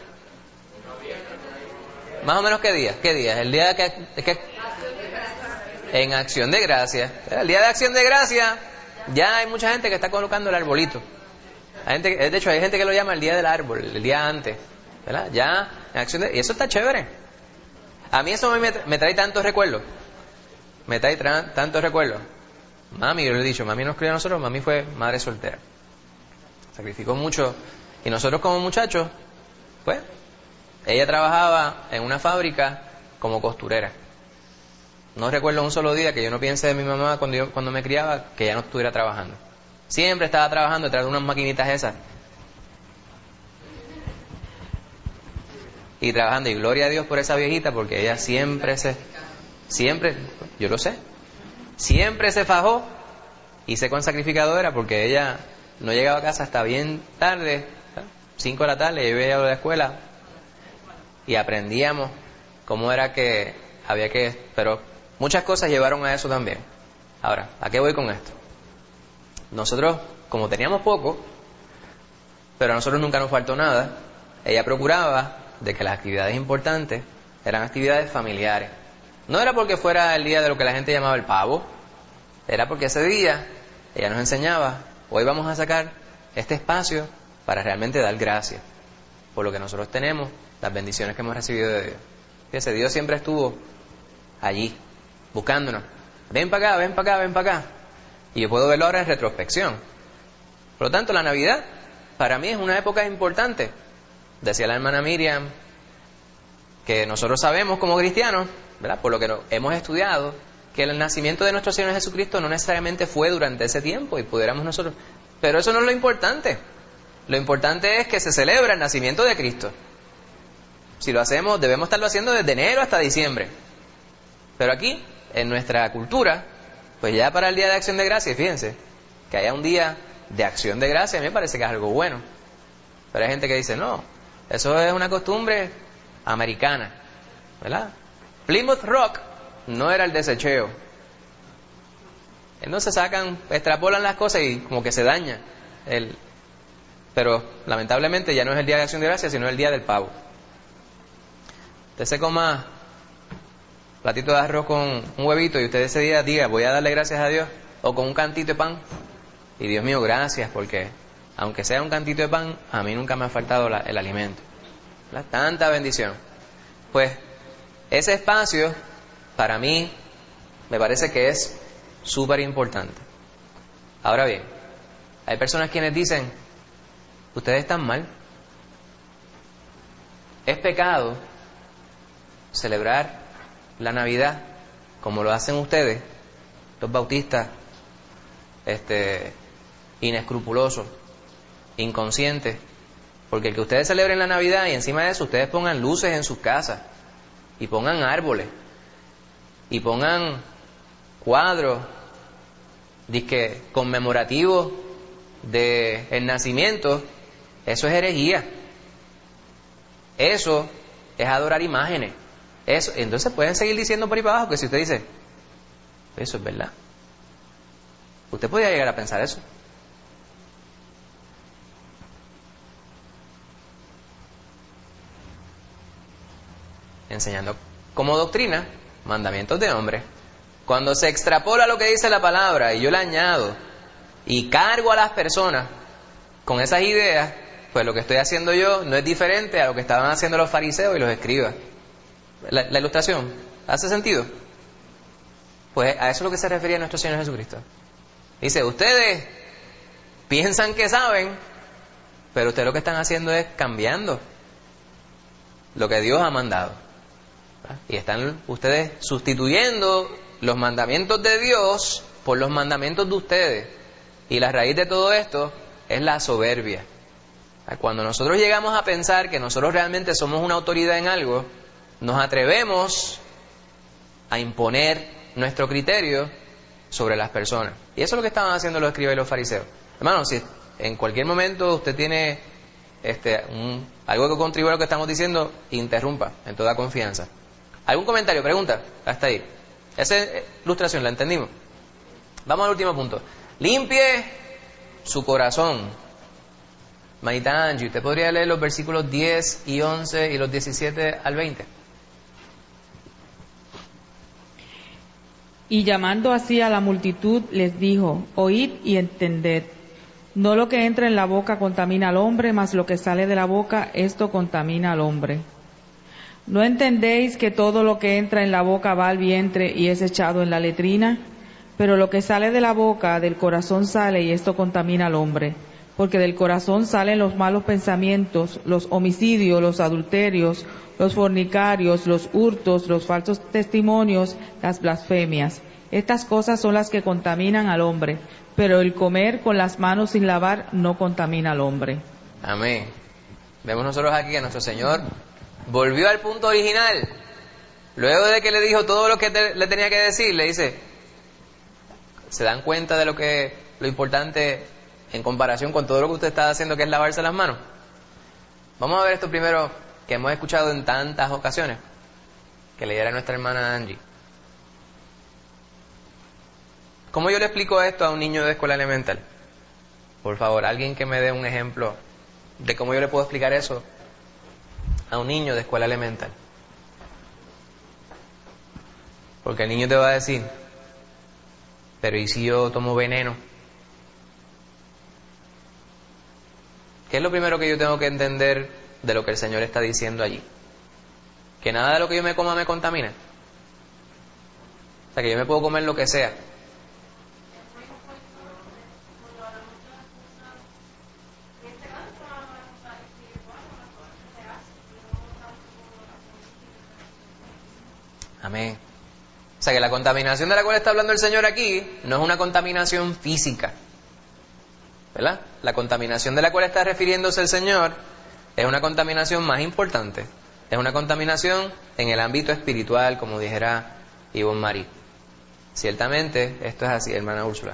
A: Más o menos, ¿qué día? ¿Qué día? El día que, que en Acción de Gracia. El día de Acción de Gracia ya hay mucha gente que está colocando el arbolito. Hay gente, de hecho, hay gente que lo llama el día del árbol, el día antes, ¿verdad? Ya en Acción de, y eso está chévere. A mí eso me, me trae tantos recuerdos. Me trae tra- tantos recuerdos. Mami, yo le he dicho, mami nos crió a nosotros, mami fue madre soltera. Sacrificó mucho. Y nosotros como muchachos, pues, ella trabajaba en una fábrica como costurera. No recuerdo un solo día que yo no piense de mi mamá cuando, yo, cuando me criaba que ella no estuviera trabajando. Siempre estaba trabajando detrás de unas maquinitas esas. Y trabajando, y gloria a Dios por esa viejita, porque ella siempre se, siempre, yo lo sé, siempre se fajó y se con sacrificadora, porque ella no llegaba a casa hasta bien tarde, cinco de la tarde, yo iba a la escuela y aprendíamos cómo era que había que, pero muchas cosas llevaron a eso también. Ahora, ¿a qué voy con esto? Nosotros, como teníamos poco, pero a nosotros nunca nos faltó nada, ella procuraba de que las actividades importantes eran actividades familiares. No era porque fuera el día de lo que la gente llamaba el pavo, era porque ese día ella nos enseñaba, hoy vamos a sacar este espacio para realmente dar gracias por lo que nosotros tenemos, las bendiciones que hemos recibido de Dios. Fíjese, Dios siempre estuvo allí, buscándonos. Ven para acá, ven para acá, ven para acá. Y yo puedo verlo ahora en retrospección. Por lo tanto, la Navidad para mí es una época importante. Decía la hermana Miriam que nosotros sabemos como cristianos, ¿verdad?, por lo que hemos estudiado, que el nacimiento de nuestro Señor Jesucristo no necesariamente fue durante ese tiempo, y pudiéramos nosotros, Pero eso no es lo importante. Lo importante es que se celebra el nacimiento de Cristo. Si lo hacemos, debemos estarlo haciendo desde enero hasta diciembre. Pero aquí, en nuestra cultura, pues ya para el Día de Acción de Gracias, fíjense, que haya un día de Acción de Gracias, a mí me parece que es algo bueno. Pero hay gente que dice, no, eso es una costumbre americana, ¿verdad? Plymouth Rock no era el desecheo. Entonces sacan, extrapolan las cosas y como que se daña. El, pero lamentablemente ya no es el Día de Acción de Gracias, sino el Día del Pavo. Usted se coma platito de arroz con un huevito y usted ese día diga, voy a darle gracias a Dios, o con un cantito de pan, y Dios mío, gracias, porque aunque sea un cantito de pan, a mí nunca me ha faltado la, el alimento. ¿Verdad? Tanta bendición. Pues ese espacio, para mí, me parece que es súper importante. Ahora bien, hay personas quienes dicen, ustedes están mal. Es pecado celebrar la Navidad como lo hacen ustedes, los bautistas, este, inescrupulosos, inconscientes, porque el que ustedes celebren la Navidad y encima de eso ustedes pongan luces en sus casas y pongan árboles y pongan cuadros disque conmemorativos de el nacimiento, eso es herejía. Eso es adorar imágenes. Eso, entonces pueden seguir diciendo por ahí para abajo que si usted dice, eso es verdad. Usted podría llegar a pensar eso. Enseñando como doctrina mandamientos de hombre. Cuando se extrapola lo que dice la palabra y yo le añado y cargo a las personas con esas ideas, pues lo que estoy haciendo yo no es diferente a lo que estaban haciendo los fariseos y los escribas. La, la ilustración, ¿hace sentido? Pues a eso es lo que se refería nuestro Señor Jesucristo. Dice, ustedes piensan que saben, pero ustedes lo que están haciendo es cambiando lo que Dios ha mandado. Y están ustedes sustituyendo los mandamientos de Dios por los mandamientos de ustedes. Y la raíz de todo esto es la soberbia. Cuando nosotros llegamos a pensar que nosotros realmente somos una autoridad en algo, nos atrevemos a imponer nuestro criterio sobre las personas. Y eso es lo que estaban haciendo los escribas y los fariseos. Hermano, si en cualquier momento usted tiene este, un, algo que contribuya a lo que estamos diciendo, interrumpa en toda confianza. ¿Algún comentario? Pregunta. Hasta ahí. Esa ilustración, ¿la entendimos? Vamos al último punto. Limpie su corazón. Manita Angie, ¿usted podría leer los versículos diez y once y los diecisiete al veinte?
G: Y llamando así a la multitud, les dijo, oíd y entended. No lo que entra en la boca contamina al hombre, mas lo que sale de la boca, esto contamina al hombre. ¿No entendéis que todo lo que entra en la boca va al vientre y es echado en la letrina? Pero lo que sale de la boca, del corazón sale, y esto contamina al hombre. Porque del corazón salen los malos pensamientos, los homicidios, los adulterios, los fornicarios, los hurtos, los falsos testimonios, las blasfemias. Estas cosas son las que contaminan al hombre, pero el comer con las manos sin lavar no contamina al hombre.
A: Amén. Vemos nosotros aquí que nuestro Señor volvió al punto original. Luego de que le dijo todo lo que te, le tenía que decir, le dice, ¿se dan cuenta de lo que lo importante en comparación con todo lo que usted está haciendo, que es lavarse las manos? Vamos a ver esto primero, que hemos escuchado en tantas ocasiones, que leyera nuestra hermana Angie. ¿Cómo yo le explico esto a un niño de escuela elemental? Por favor, alguien que me dé un ejemplo de cómo yo le puedo explicar eso a un niño de escuela elemental. Porque el niño te va a decir, pero ¿y si yo tomo veneno? ¿Qué es lo primero que yo tengo que entender de lo que el Señor está diciendo allí? Que nada de lo que yo me coma me contamina. O sea, que yo me puedo comer lo que sea. Amén. O sea que la contaminación de la cual está hablando el Señor aquí no es una contaminación física. ¿verdad? La contaminación de la cual está refiriéndose el Señor es una contaminación más importante. Es una contaminación en el ámbito espiritual, como dijera Ivonne Marie. Ciertamente, esto es así, hermana Úrsula.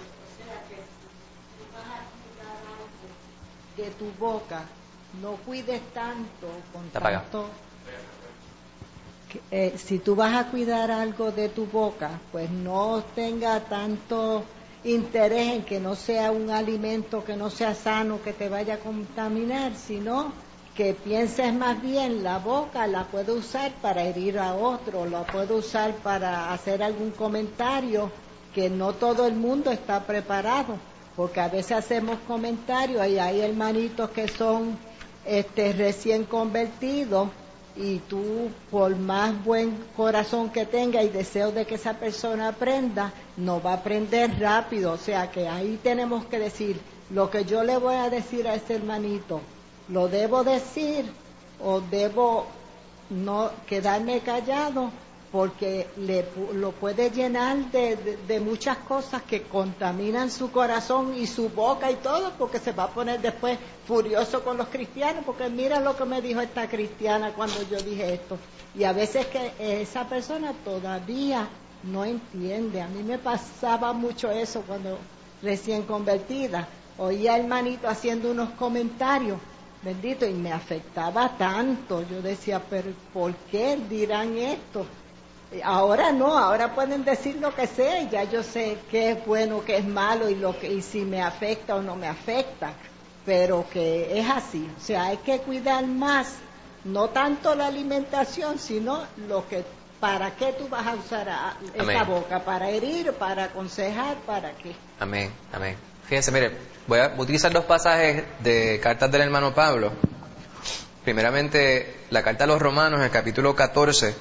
H: De tu boca, no cuides tanto con
A: Está apagado.
H: tanto. Que, eh, si tú vas a cuidar algo de tu boca, pues no tenga tanto interés en que no sea un alimento que no sea sano, que te vaya a contaminar, sino que pienses más bien, la boca la puedo usar para herir a otro, la puedo usar para hacer algún comentario que no todo el mundo está preparado, porque a veces hacemos comentarios y hay hermanitos que son este, recién convertidos, y tú, por más buen corazón que tenga y deseo de que esa persona aprenda, no va a aprender rápido. O sea que ahí tenemos que decir, lo que yo le voy a decir a ese hermanito, ¿lo debo decir o debo no quedarme callado? Porque le, lo puede llenar de, de, de muchas cosas que contaminan su corazón y su boca y todo, porque se va a poner después furioso con los cristianos, porque mira lo que me dijo esta cristiana cuando yo dije esto. Y a veces que esa persona todavía no entiende. A mí me pasaba mucho eso cuando recién convertida. Oía al hermanito haciendo unos comentarios, bendito, y me afectaba tanto. Yo decía, pero ¿por qué dirán esto? Ahora no, ahora pueden decir lo que sea, y ya yo sé qué es bueno, qué es malo, y lo que y si me afecta o no me afecta, pero que es así. O sea, hay que cuidar más, no tanto la alimentación, sino lo que, para qué tú vas a usar a, esa
A: Amén.
H: boca, para herir, para aconsejar, para qué.
A: Amén, amén. Fíjense, mire, voy a utilizar dos pasajes de cartas del hermano Pablo. Primeramente, la carta a los Romanos, el capítulo catorce,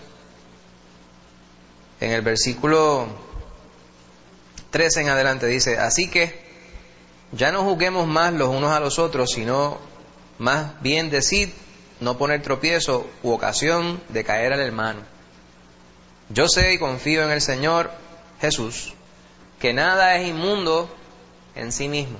A: en el versículo trece en adelante, dice: así que ya no juzguemos más los unos a los otros, sino más bien decid, no poner tropiezo u ocasión de caer al hermano. Yo sé y confío en el Señor Jesús, que nada es inmundo en sí mismo,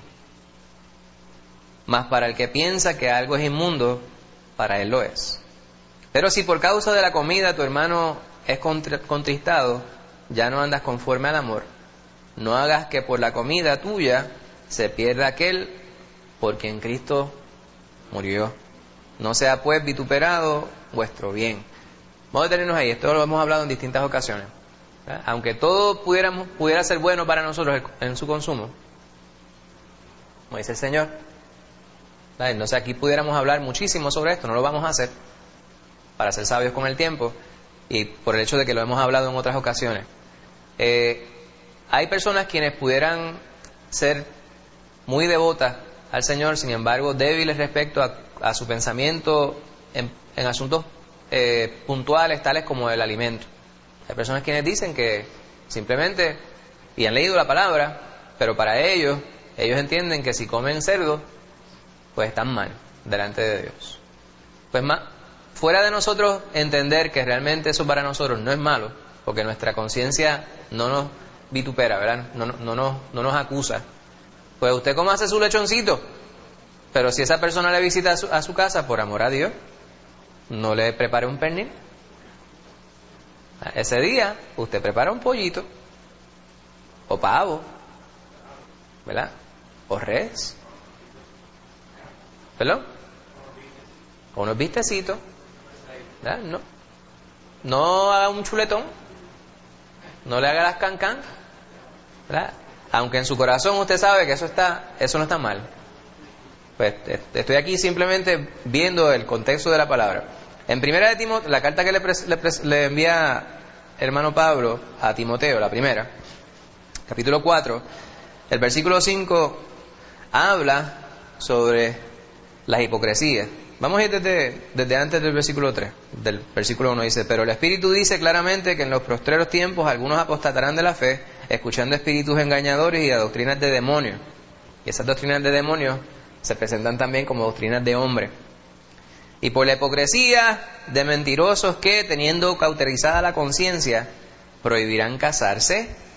A: mas para el que piensa que algo es inmundo, para él lo es. Pero si por causa de la comida tu hermano es contristado, ya no andas conforme al amor. No hagas que por la comida tuya se pierda aquel por quien Cristo murió. No sea pues vituperado vuestro bien. Vamos a detenernos ahí. Esto lo hemos hablado en distintas ocasiones. ¿Verdad? Aunque todo pudiéramos, pudiera ser bueno para nosotros en su consumo, como dice el Señor, ¿verdad? Entonces aquí pudiéramos hablar muchísimo sobre esto. No lo vamos a hacer para ser sabios con el tiempo, y por el hecho de que lo hemos hablado en otras ocasiones. Eh, hay personas quienes pudieran ser muy devotas al Señor, sin embargo débiles respecto a, a su pensamiento en, en asuntos eh, puntuales, tales como el alimento. Hay personas quienes dicen que simplemente, y han leído la palabra, pero para ellos, ellos entienden que si comen cerdo, pues están mal delante de Dios. Pues más, fuera de nosotros entender que realmente eso para nosotros no es malo, porque nuestra conciencia no nos vitupera, ¿verdad? No, no, no, no, no nos acusa. Pues usted cómo hace su lechoncito, pero si esa persona le visita a su, a su casa, por amor a Dios, no le prepare un pernil. Ese día usted prepara un pollito, o pavo, ¿verdad? O res, ¿perdón? O unos bistecitos, ¿verdad? No, no haga un chuletón, no le haga las cancán, ¿verdad? Aunque en su corazón usted sabe que eso está, eso no está mal. Pues estoy aquí simplemente viendo el contexto de la palabra. En primera de Timoteo, la carta que le, pres, le, pres, le envía el hermano Pablo a Timoteo, la primera, capítulo cuatro, el versículo cinco habla sobre las hipocresías. Vamos a ir desde, desde antes del versículo tres, del versículo uno dice: pero el Espíritu dice claramente que en los postreros tiempos algunos apostatarán de la fe, escuchando espíritus engañadores y a doctrinas de demonios. Y esas doctrinas de demonios se presentan también como doctrinas de hombre. Y por la hipocresía de mentirosos que, teniendo cauterizada la conciencia, prohibirán casarse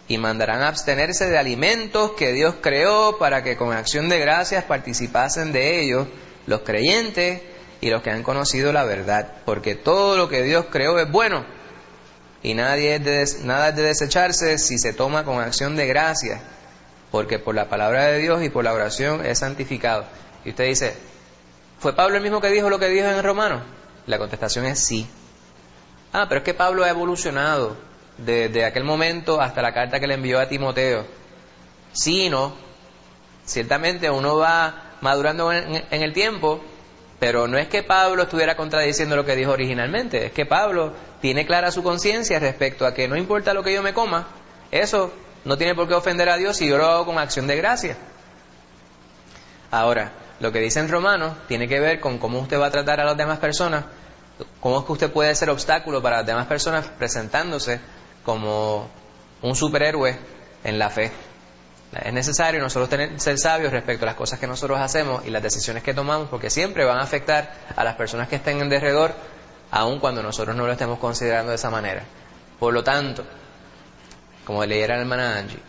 A: y mandarán a abstenerse de alimentos que Dios creó para que con acción de gracias participasen de ellos los creyentes y los que han conocido la verdad, porque todo lo que Dios creó es bueno y nadie es de, nada es de desecharse si se toma con acción de gracias, porque por la palabra de Dios y por la oración es santificado. Y usted dice, ¿fue Pablo el mismo que dijo lo que dijo en Romanos? La contestación es sí. Ah, pero es que Pablo ha evolucionado desde aquel momento hasta la carta que le envió a Timoteo. Sí y no. Ciertamente uno va madurando en, en el tiempo, pero no es que Pablo estuviera contradiciendo lo que dijo originalmente, es que Pablo tiene clara su conciencia respecto a que no importa lo que yo me coma, eso no tiene por qué ofender a Dios si yo lo hago con acción de gracia. Ahora, lo que dice en Romanos tiene que ver con cómo usted va a tratar a las demás personas, cómo es que usted puede ser obstáculo para las demás personas presentándose como un superhéroe en la fe. Es necesario nosotros tener, ser sabios respecto a las cosas que nosotros hacemos y las decisiones que tomamos, porque siempre van a afectar a las personas que estén en derredor, aun cuando nosotros no lo estemos considerando de esa manera. Por lo tanto, como leyera la hermana Angie,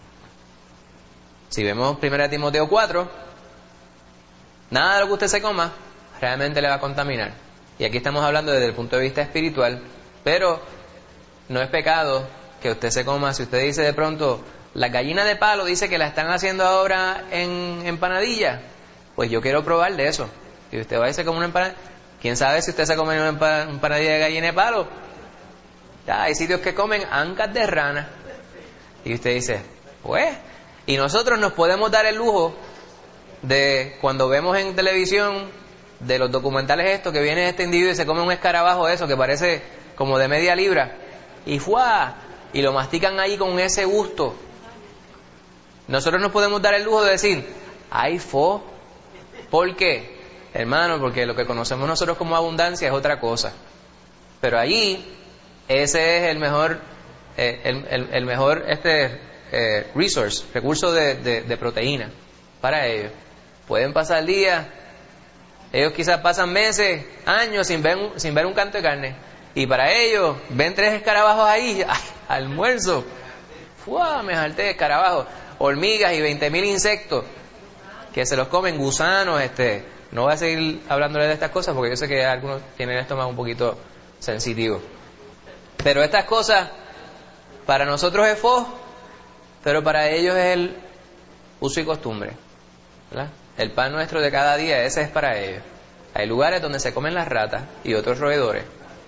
A: si vemos primera Timoteo cuatro, nada de lo que usted se coma realmente le va a contaminar. Y aquí estamos hablando desde el punto de vista espiritual, pero no es pecado que usted se coma. Si usted dice de pronto, la gallina de palo dice que la están haciendo ahora en empanadilla, pues yo quiero probar de eso. Y usted va a irse como una empanadilla. ¿Quién sabe si usted se come una empanadilla de gallina de palo? Ya, hay sitios que comen ancas de rana. Y usted dice, pues, y nosotros nos podemos dar el lujo de, cuando vemos en televisión de los documentales estos, que viene este individuo y se come un escarabajo eso que parece como de media libra y ¡fua! Y lo mastican ahí con ese gusto. Nosotros nos podemos dar el lujo de decir, ¡ay, fo! ¿Por qué? Hermano, porque lo que conocemos nosotros como abundancia es otra cosa. Pero allí, ese es el mejor eh, el, el, el mejor este eh, resource, recurso de, de, de proteína para ellos. Pueden pasar días, ellos quizás pasan meses, años sin ver, sin ver un canto de carne. Y para ellos, ven tres escarabajos ahí, ¡ay, almuerzo! ¡Fua! Me jalté de escarabajos. Hormigas y veinte mil insectos que se los comen, gusanos. este No voy a seguir hablándoles de estas cosas porque yo sé que algunos tienen el estómago un poquito sensitivo. Pero estas cosas, para nosotros es fo, pero para ellos es el uso y costumbre, ¿verdad? El pan nuestro de cada día, ese es para ellos. Hay lugares donde se comen las ratas y otros roedores.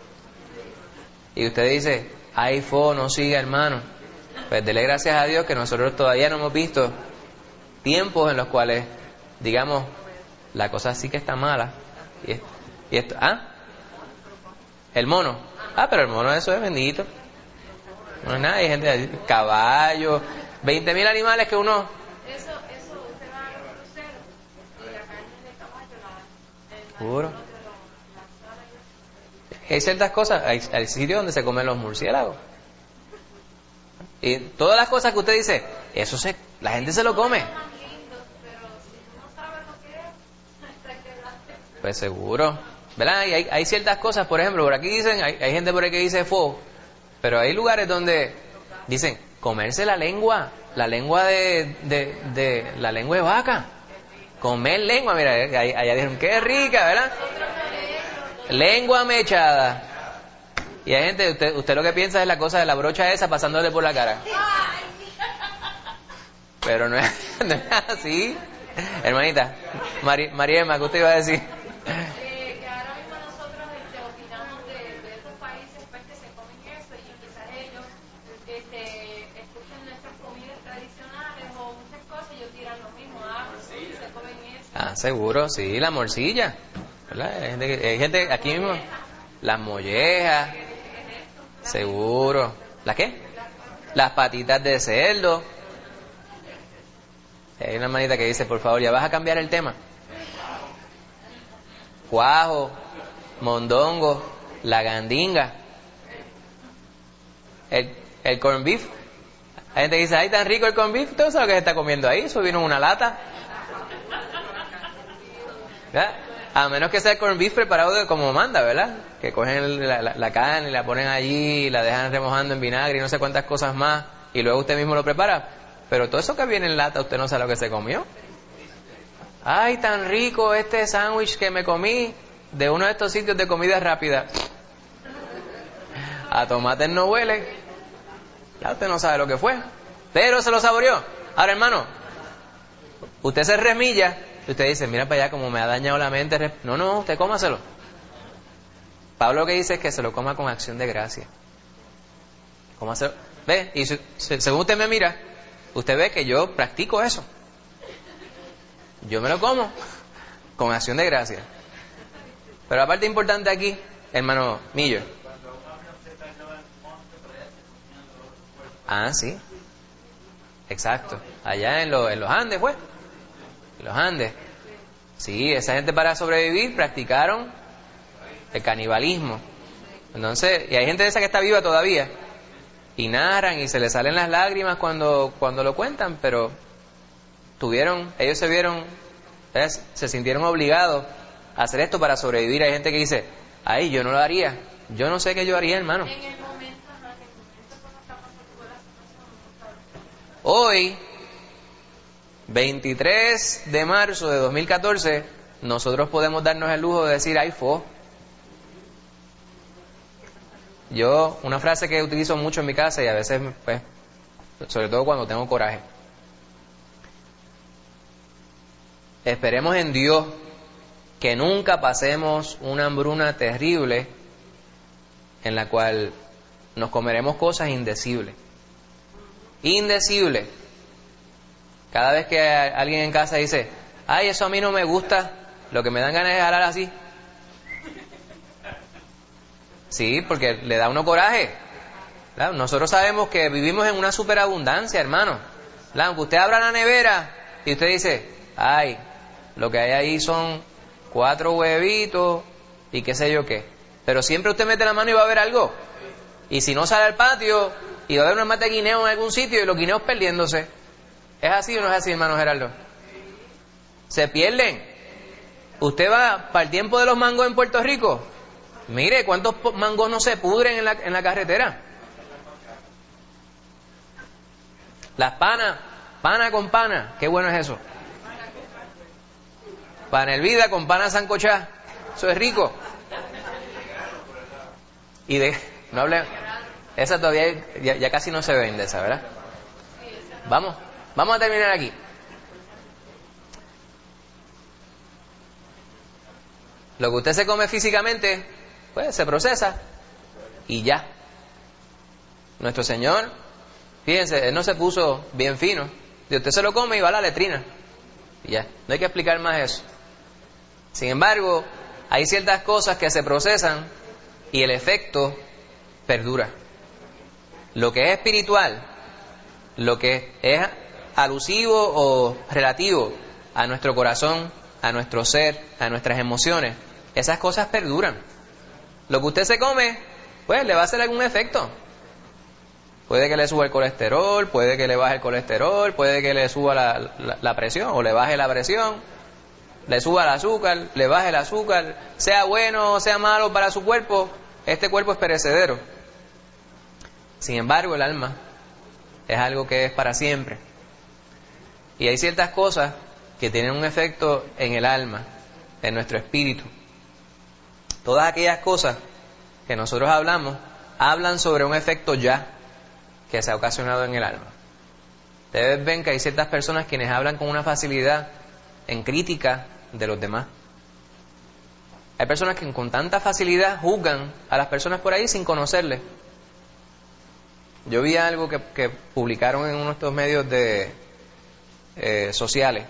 A: Y usted dice, ay, fo, no siga, hermano. Pues dele gracias a Dios que nosotros todavía no hemos visto tiempos en los cuales, digamos, la cosa sí que está mala. Y esto, y esto ¿ah? El mono. Ah, pero el mono, eso es bendito. No es nada, hay gente, caballos, veinte mil animales que uno...
E: Eso, eso, usted va a los cruceros y la carne de caballo, la...
A: Seguro. Hay ciertas cosas, hay, hay sitios donde se comen los murciélagos. Y todas las cosas que usted dice, eso se, la gente se lo come. Pues seguro, ¿verdad? Y hay, hay ciertas cosas, por ejemplo, por aquí dicen, hay, hay gente por ahí que dice fo, pero hay lugares donde dicen comerse la lengua, la lengua de, de, de la lengua de vaca, comer lengua, mira, allá dijeron qué rica, ¿verdad? Lengua mechada. Y hay gente, usted, usted lo que piensa es la cosa de la brocha esa pasándole por la cara. Pero no es, no es así. Hermanita, Mari, Mariema, ¿qué usted iba a decir?
E: Eh, que ahora mismo nosotros este, opinamos de, de estos países pues, que se comen eso y quizás ellos este, escuchen nuestras comidas tradicionales o muchas cosas y ellos tiran lo mismo, ah, pues sí, se comen eso.
A: Ah, seguro, sí, la morcilla, ¿verdad? Hay gente, hay gente aquí mismo, las mollejas, seguro. ¿Las qué? Las patitas de cerdo. Hay una hermanita que dice, por favor, ya vas a cambiar el tema. Cuajo, mondongo, la gandinga, el, el corn beef. Hay gente que dice, ay, tan rico el corn beef. ¿Usted sabe lo que se está comiendo ahí? Eso vino en una lata. ¿Verdad? A menos que sea el corn beef preparado de como manda, ¿verdad? Que cogen la, la, la carne y la ponen allí, la dejan remojando en vinagre y no sé cuántas cosas más. y luego usted mismo lo prepara. Pero todo eso que viene en lata, usted no sabe lo que se comió. Ay, tan rico este sándwich que me comí de uno de estos sitios de comida rápida. A tomate no huele. Ya usted no sabe lo que fue, pero se lo saboreó. Ahora, hermano, usted se remilla y usted dice, mira para allá como me ha dañado la mente. No, no, usted cómaselo. Pablo lo que dice es que se lo coma con acción de gracia. Cómaselo. Ve, y si, según usted me mira, usted ve que yo practico eso. Yo me lo como con acción de gracia. Pero la parte importante aquí, hermano Millo. Ah, sí. Exacto. Allá en, lo, en los Andes, pues. En los Andes. Sí, esa gente para sobrevivir practicaron el canibalismo. Entonces, y hay gente de esa que está viva todavía. Y narran y se les salen las lágrimas cuando, cuando lo cuentan, pero tuvieron, ellos se vieron, ¿ves? Se sintieron obligados a hacer esto para sobrevivir. Hay gente que dice, ay, yo no lo haría. Yo no sé qué yo haría, hermano. Hoy, veintitrés de marzo de dos mil catorce, nosotros podemos darnos el lujo de decir, ay, fo. Yo, una frase que utilizo mucho en mi casa y a veces, pues, sobre todo cuando tengo coraje. Esperemos en Dios que nunca pasemos una hambruna terrible en la cual nos comeremos cosas indecibles. Indecibles. Cada vez que alguien en casa dice, ay, eso a mí no me gusta, lo que me dan ganas es jalar así. Sí, porque le da uno coraje. ¿Verdad? Nosotros sabemos que vivimos en una superabundancia, hermano. ¿Verdad? Aunque usted abra la nevera y usted dice, ay, lo que hay ahí son cuatro huevitos y qué sé yo qué. Pero siempre usted mete la mano y va a ver algo. Y si no sale al patio y va a haber una mata de guineo en algún sitio y los guineos perdiéndose. ¿Es así o no es así, hermano Gerardo? Se pierden. Usted va para el tiempo de los mangos en Puerto Rico. Mire, ¿cuántos mangos no se pudren en la, en la carretera? Las panas, pana con pana, qué bueno es eso. Pana hervida con pana sancochá, eso es rico. Y de, no hable, esa todavía ya, ya casi no se vende esa, ¿verdad? Vamos, vamos a terminar aquí. Lo que usted se come físicamente, pues se procesa y ya. Nuestro Señor, fíjense, Él no se puso bien fino. Si usted se lo come y va a la letrina. Y ya, no hay que explicar más eso. Sin embargo, hay ciertas cosas que se procesan y el efecto perdura. Lo que es espiritual, lo que es alusivo o relativo a nuestro corazón, a nuestro ser, a nuestras emociones, esas cosas perduran. Lo que usted se come, pues le va a hacer algún efecto. Puede que le suba el colesterol, puede que le baje el colesterol, puede que le suba la, la, la presión o le baje la presión, le suba el azúcar, le baje el azúcar, sea bueno o sea malo para su cuerpo, este cuerpo es perecedero. Sin embargo, el alma es algo que es para siempre. Y hay ciertas cosas que tienen un efecto en el alma, en nuestro espíritu. Todas aquellas cosas que nosotros hablamos, hablan sobre un efecto ya que se ha ocasionado en el alma. Ustedes ven que hay ciertas personas quienes hablan con una facilidad en crítica de los demás. Hay personas que con tanta facilidad juzgan a las personas por ahí sin conocerles. Yo vi algo que, que publicaron en uno de estos medios de, eh, sociales.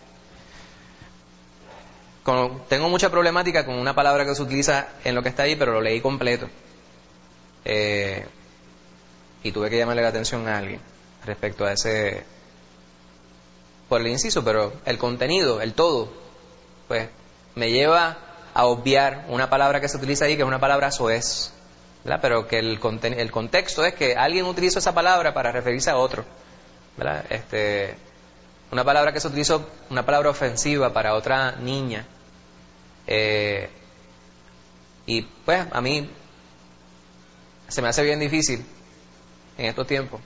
A: Con, tengo mucha problemática con una palabra que se utiliza en lo que está ahí, pero lo leí completo. Eh, y tuve que llamarle la atención a alguien respecto a ese, por el inciso, pero el contenido, el todo, pues me lleva a obviar una palabra que se utiliza ahí, que es una palabra soez, ¿verdad? Pero que el, conten- el contexto es que alguien utilizó esa palabra para referirse a otro, ¿verdad? Este, una palabra que se utilizó, una palabra ofensiva para otra niña. Eh, y pues a mí se me hace bien difícil en estos tiempos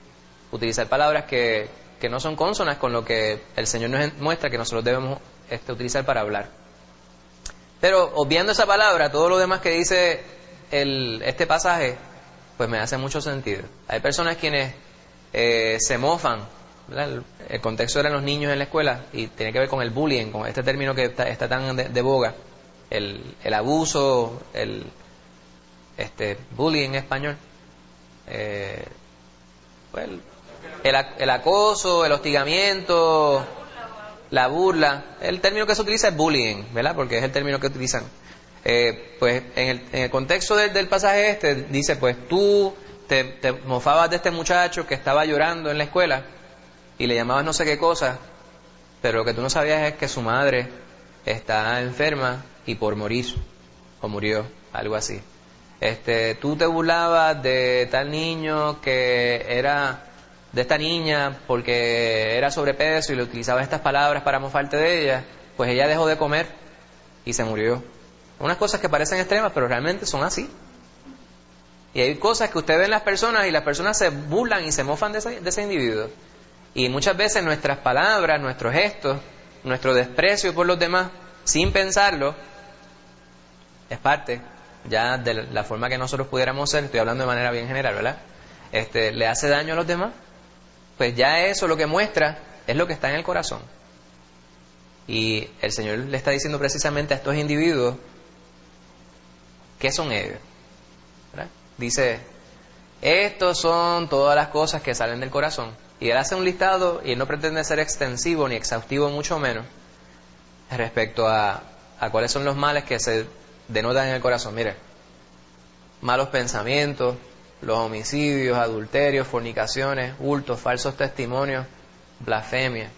A: utilizar palabras que, que no son cónsonas con lo que el Señor nos muestra que nosotros debemos este, utilizar para hablar. Pero obviando esa palabra, todo lo demás que dice el, este pasaje, pues me hace mucho sentido. Hay personas quienes eh, se mofan, ¿verdad? El, el contexto eran los niños en la escuela y tiene que ver con el bullying, con este término que está, está tan de, de boga, el, el abuso, el este bullying en español, eh, pues, el, el acoso, el hostigamiento, la burla. El término que se utiliza es bullying, ¿verdad? Porque es el término que utilizan. Eh, pues en el, en el contexto del, del pasaje este dice, pues tú te, te mofabas de este muchacho que estaba llorando en la escuela y le llamabas no sé qué cosa, pero lo que tú no sabías es que su madre está enferma y por morir, o murió, algo así. Este, tú te burlabas de tal niño que era de esta niña porque era sobrepeso y le utilizabas estas palabras para mofarte de ella, pues ella dejó de comer y se murió. Unas cosas que parecen extremas, pero realmente son así. Y hay cosas que usted ve en las personas y las personas se burlan y se mofan de ese, de ese individuo. Y muchas veces nuestras palabras, nuestros gestos, nuestro desprecio por los demás, sin pensarlo, es parte ya de la forma que nosotros pudiéramos ser. Estoy hablando de manera bien general, ¿verdad? Este, le hace daño a los demás. Pues ya eso lo que muestra es lo que está en el corazón. Y el Señor le está diciendo precisamente a estos individuos ¿qué son ellos? ¿Verdad? Dice, estos son todas las cosas que salen del corazón. Y Él hace un listado y Él no pretende ser extensivo ni exhaustivo, mucho menos, respecto a, a cuáles son los males que se denotan en el corazón. Mire, malos pensamientos, los homicidios, adulterios, fornicaciones, hurtos, falsos testimonios, blasfemia.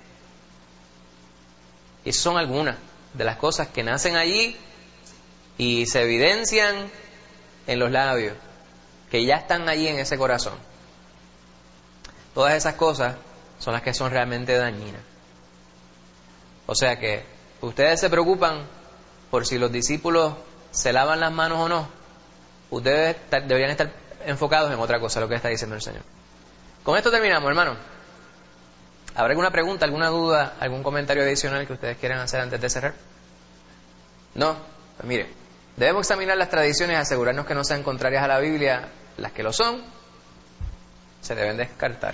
A: Y son algunas de las cosas que nacen allí y se evidencian en los labios, que ya están allí en ese corazón. Todas esas cosas son las que son realmente dañinas. O sea que ustedes se preocupan por si los discípulos se lavan las manos o no. Ustedes deberían estar enfocados en otra cosa, lo que está diciendo el Señor. Con esto terminamos, hermano. ¿Habrá alguna pregunta, alguna duda, algún comentario adicional que ustedes quieran hacer antes de cerrar? No, pues mire, debemos examinar las tradiciones y asegurarnos que no sean contrarias a la Biblia. Las que lo son, se deben descartar.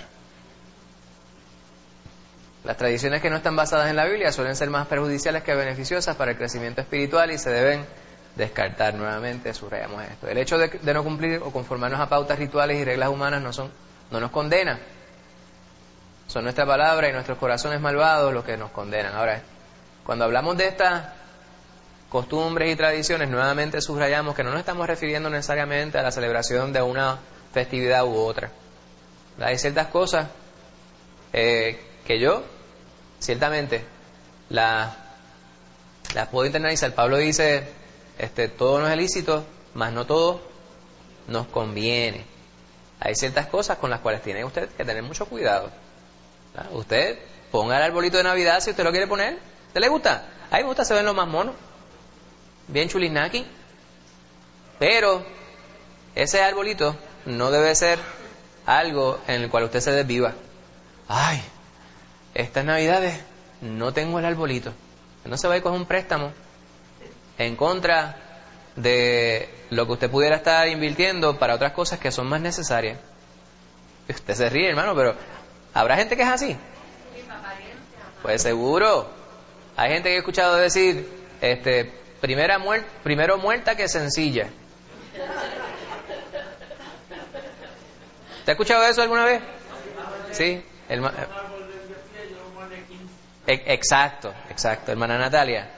A: Las tradiciones que no están basadas en la Biblia suelen ser más perjudiciales que beneficiosas para el crecimiento espiritual y se deben descartar. Nuevamente subrayamos esto. El hecho de, de no cumplir o conformarnos a pautas rituales y reglas humanas no son, no nos condena. Son nuestra palabra y nuestros corazones malvados los que nos condenan. Ahora, cuando hablamos de estas costumbres y tradiciones, nuevamente subrayamos que no nos estamos refiriendo necesariamente a la celebración de una festividad u otra. Hay ciertas cosas eh, que yo, ciertamente, las, las puedo internalizar. Pablo dice, este, todo no es lícito, mas no todo nos conviene. Hay ciertas cosas con las cuales tiene usted que tener mucho cuidado. ¿Verdad? Usted ponga el arbolito de Navidad si usted lo quiere poner. ¿A usted le gusta? A mí me gusta, se ven los más monos. Bien chulisnaki. Pero ese arbolito no debe ser algo en el cual usted se desviva. Ay, estas Navidades no tengo el arbolito. No se va a ir con un préstamo en contra de lo que usted pudiera estar invirtiendo para otras cosas que son más necesarias. Usted se ríe, hermano, pero ¿habrá gente que es así? Pues seguro. Hay gente que he escuchado decir, este, primera muer- primero muerta que sencilla. ¿Te ha escuchado eso alguna vez? Sí. El, eh, exacto, exacto. Hermana Natalia.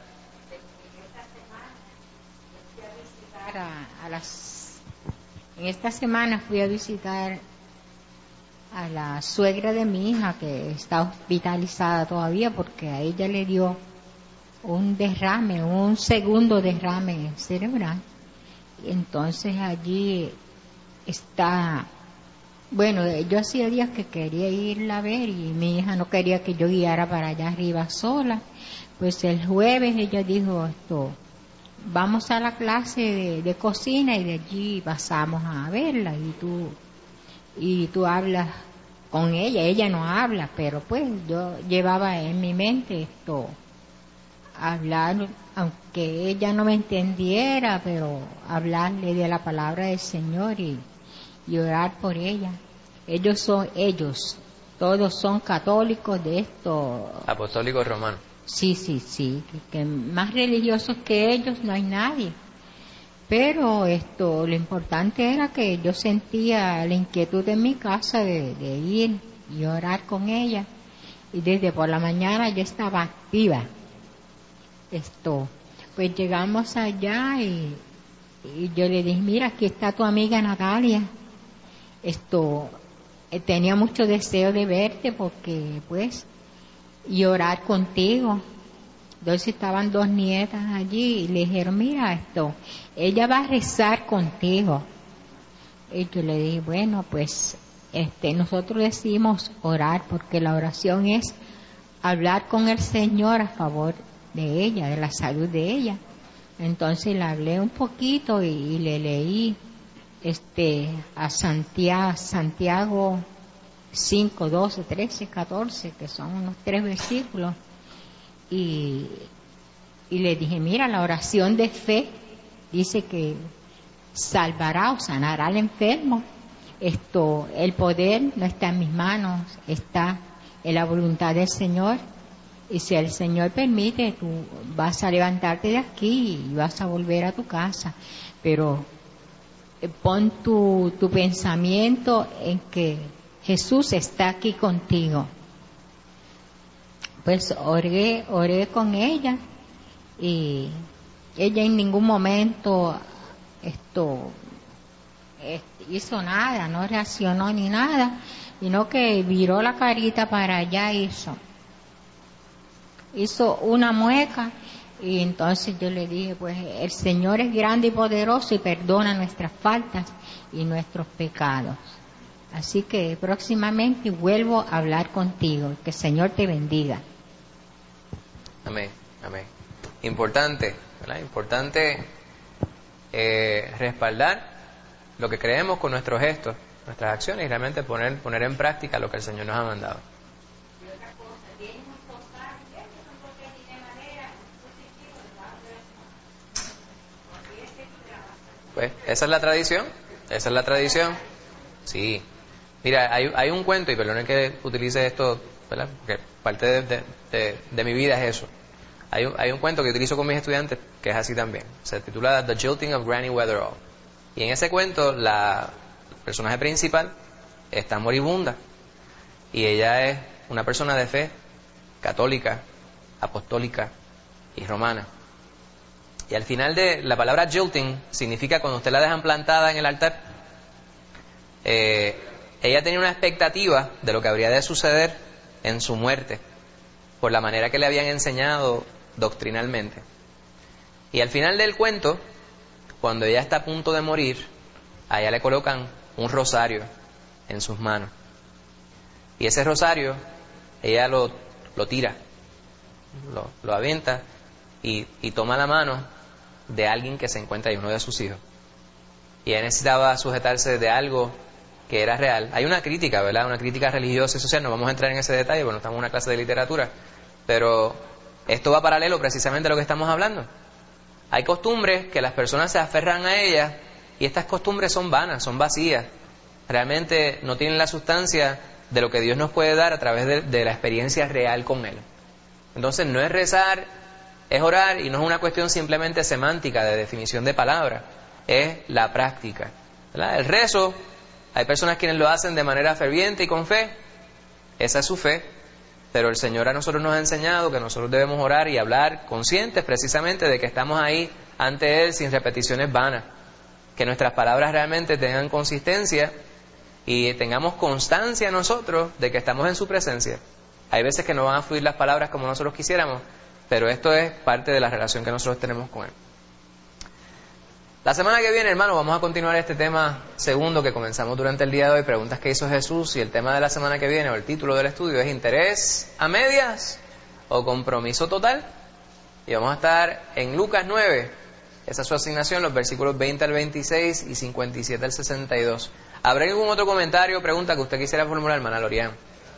I: A, a las, en esta semana fui a visitar a la suegra de mi hija que está hospitalizada todavía porque a ella le dio un derrame, un segundo derrame cerebral. Entonces allí está, bueno, yo hacía días que quería irla a ver y mi hija no quería que yo guiara para allá arriba sola. Pues el jueves ella dijo esto, vamos a la clase de, de cocina y de allí pasamos a verla y tú y tú hablas con ella. Ella no habla, pero pues yo llevaba en mi mente esto, hablar, aunque ella no me entendiera, pero hablarle de la palabra del Señor y, y orar por ella. Ellos son, ellos, todos son católicos de esto.
A: Apostólicos romanos.
I: Sí, sí, sí, que, que más religiosos que ellos no hay nadie. Pero esto, lo importante era que yo sentía la inquietud en mi casa de, de ir y orar con ella. Y desde por la mañana yo estaba activa. Esto, pues llegamos allá y, y yo le dije, mira, aquí está tu amiga Natalia. Esto, eh, tenía mucho deseo de verte porque, pues, y orar contigo. Entonces estaban dos nietas allí y le dijeron, mira esto, ella va a rezar contigo. Y yo le dije, bueno, pues este, nosotros decidimos orar porque la oración es hablar con el Señor a favor de ella, de la salud de ella. Entonces le hablé un poquito y, y le leí este a Santiago, Santiago cinco, doce, trece, catorce, que son unos tres versículos. Y, y le dije, mira, la oración de fe dice que salvará o sanará al enfermo. Esto, el poder no está en mis manos, está en la voluntad del Señor. Y si el Señor permite, tú vas a levantarte de aquí y vas a volver a tu casa. Pero eh, pon tu, tu pensamiento en que Jesús está aquí contigo. Pues oré, oré con ella y ella en ningún momento esto, esto hizo nada, no reaccionó ni nada, sino que viró la carita para allá, hizo, hizo una mueca y entonces yo le dije, pues el Señor es grande y poderoso y perdona nuestras faltas y nuestros pecados. Así que próximamente vuelvo a hablar contigo, que el Señor te bendiga.
A: Amén, amén. Importante, ¿verdad? Importante eh, respaldar lo que creemos con nuestros gestos, nuestras acciones y realmente poner, poner en práctica lo que el Señor nos ha mandado. Pues esa es la tradición, esa es la tradición. Sí. Mira, hay, hay un cuento, y perdonen que utilice esto, ¿verdad? Porque parte de, de, de, de mi vida es eso. Hay un, hay un cuento que utilizo con mis estudiantes que es así también. Se titula The Jilting of Granny Weatherall. Y en ese cuento, la el personaje principal está moribunda. Y ella es una persona de fe católica, apostólica y romana. Y al final de la palabra jilting significa cuando usted la dejan plantada en el altar. Eh, ella tenía una expectativa de lo que habría de suceder en su muerte por la manera que le habían enseñado doctrinalmente. Y al final del cuento, cuando ella está a punto de morir, a ella le colocan un rosario en sus manos. Y ese rosario, ella lo, lo tira, lo, lo avienta y, y toma la mano de alguien que se encuentra ahí, uno de sus hijos. Y ella necesitaba sujetarse de algo que era real. Hay una crítica, ¿verdad? Una crítica religiosa y social, no vamos a entrar en ese detalle, bueno, estamos en una clase de literatura, pero esto va paralelo precisamente a lo que estamos hablando. Hay costumbres que las personas se aferran a ellas y estas costumbres son vanas, son vacías. Realmente no tienen la sustancia de lo que Dios nos puede dar a través de, de la experiencia real con Él. Entonces no es rezar, es orar y no es una cuestión simplemente semántica de definición de palabras, es la práctica, ¿verdad? El rezo, hay personas quienes lo hacen de manera ferviente y con fe, esa es su fe, pero el Señor a nosotros nos ha enseñado que nosotros debemos orar y hablar conscientes precisamente de que estamos ahí ante Él sin repeticiones vanas, que nuestras palabras realmente tengan consistencia y tengamos constancia nosotros de que estamos en su presencia. Hay veces que no van a fluir las palabras como nosotros quisiéramos, pero esto es parte de la relación que nosotros tenemos con Él. La semana que viene, hermano, vamos a continuar este tema segundo que comenzamos durante el día de hoy, preguntas que hizo Jesús, y el tema de la semana que viene, o el título del estudio, es ¿interés a medias o compromiso total? Y vamos a estar en Lucas nueve, esa es su asignación, los versículos veinte al veintiséis y cincuenta y siete al sesenta y dos. ¿Habrá algún otro comentario o pregunta que usted quisiera formular, hermana Lorian?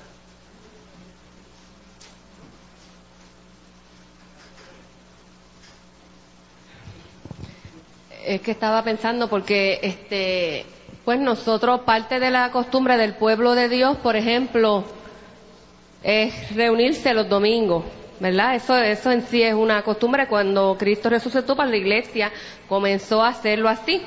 J: Es que estaba pensando porque este pues nosotros, parte de la costumbre del pueblo de Dios, por ejemplo, es reunirse los domingos, ¿verdad? Eso, eso en sí es una costumbre. Cuando Cristo resucitó, para la iglesia comenzó a hacerlo así.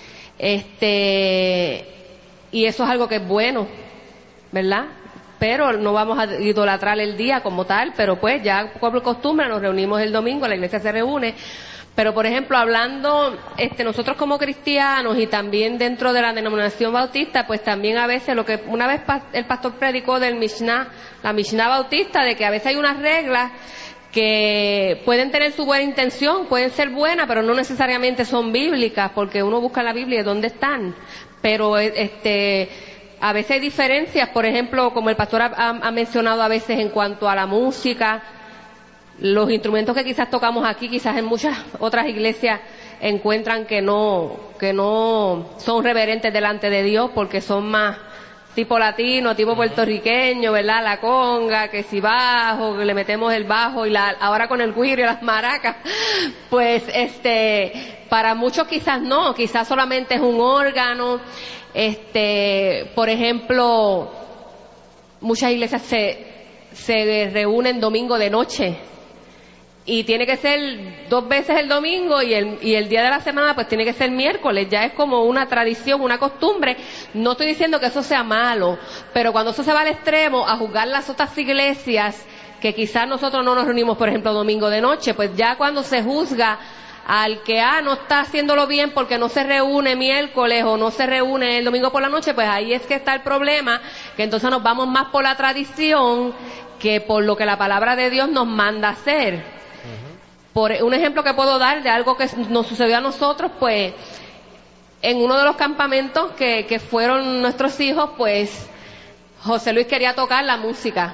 J: Este, y eso es algo que es bueno, ¿verdad? Pero no vamos a idolatrar el día como tal, pero pues ya por costumbre nos reunimos el domingo, la iglesia se reúne. Pero, por ejemplo, hablando este, nosotros como cristianos y también dentro de la denominación bautista, pues también a veces lo que una vez el pastor predicó del Mishnah, la Mishnah bautista, de que a veces hay unas reglas que pueden tener su buena intención, pueden ser buenas, pero no necesariamente son bíblicas, porque uno busca en la Biblia dónde están. Pero este a veces hay diferencias, por ejemplo, como el pastor ha, ha mencionado a veces en cuanto a la música. Los instrumentos que quizás tocamos aquí, quizás en muchas otras iglesias encuentran que no, que no son reverentes delante de Dios porque son más tipo latino, tipo puertorriqueño, ¿verdad? La conga, que si bajo, que le metemos el bajo y la, ahora con el güiro y las maracas. Pues este, para muchos quizás no, quizás solamente es un órgano. Este, por ejemplo, muchas iglesias se, se reúnen domingo de noche. Y tiene que ser dos veces el domingo y el, y el día de la semana pues tiene que ser miércoles. Ya es como una tradición, una costumbre. No estoy diciendo que eso sea malo, pero cuando eso se va al extremo a juzgar las otras iglesias, que quizás nosotros no nos reunimos, por ejemplo, domingo de noche, pues ya cuando se juzga al que ah, no está haciéndolo bien porque no se reúne miércoles o no se reúne el domingo por la noche, pues ahí es que está el problema, que entonces nos vamos más por la tradición que por lo que la palabra de Dios nos manda hacer. Por un ejemplo que puedo dar de algo que nos sucedió a nosotros, pues en uno de los campamentos que, que fueron nuestros hijos, pues José Luis quería tocar la música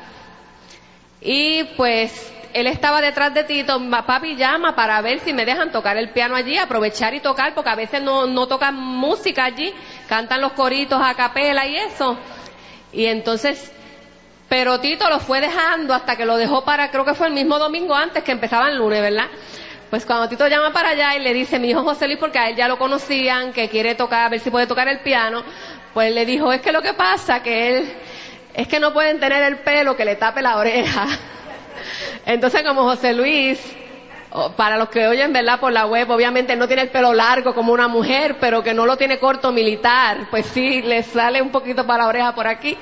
J: y pues él estaba detrás de Tito, papi llama para ver si me dejan tocar el piano allí, aprovechar y tocar, porque a veces no, no tocan música allí, cantan los coritos a capela y eso. Y entonces, pero Tito lo fue dejando hasta que lo dejó para, creo que fue el mismo domingo antes que empezaba el lunes, ¿verdad? Pues cuando Tito llama para allá y le dice, mi hijo José Luis, porque a él ya lo conocían, que quiere tocar, a ver si puede tocar el piano, pues le dijo, es que lo que pasa que él, es que no pueden tener el pelo que le tape la oreja. Entonces como José Luis, para los que oyen, ¿verdad?, por la web, obviamente no tiene el pelo largo como una mujer, pero que no lo tiene corto militar, pues sí, le sale un poquito para la oreja por aquí.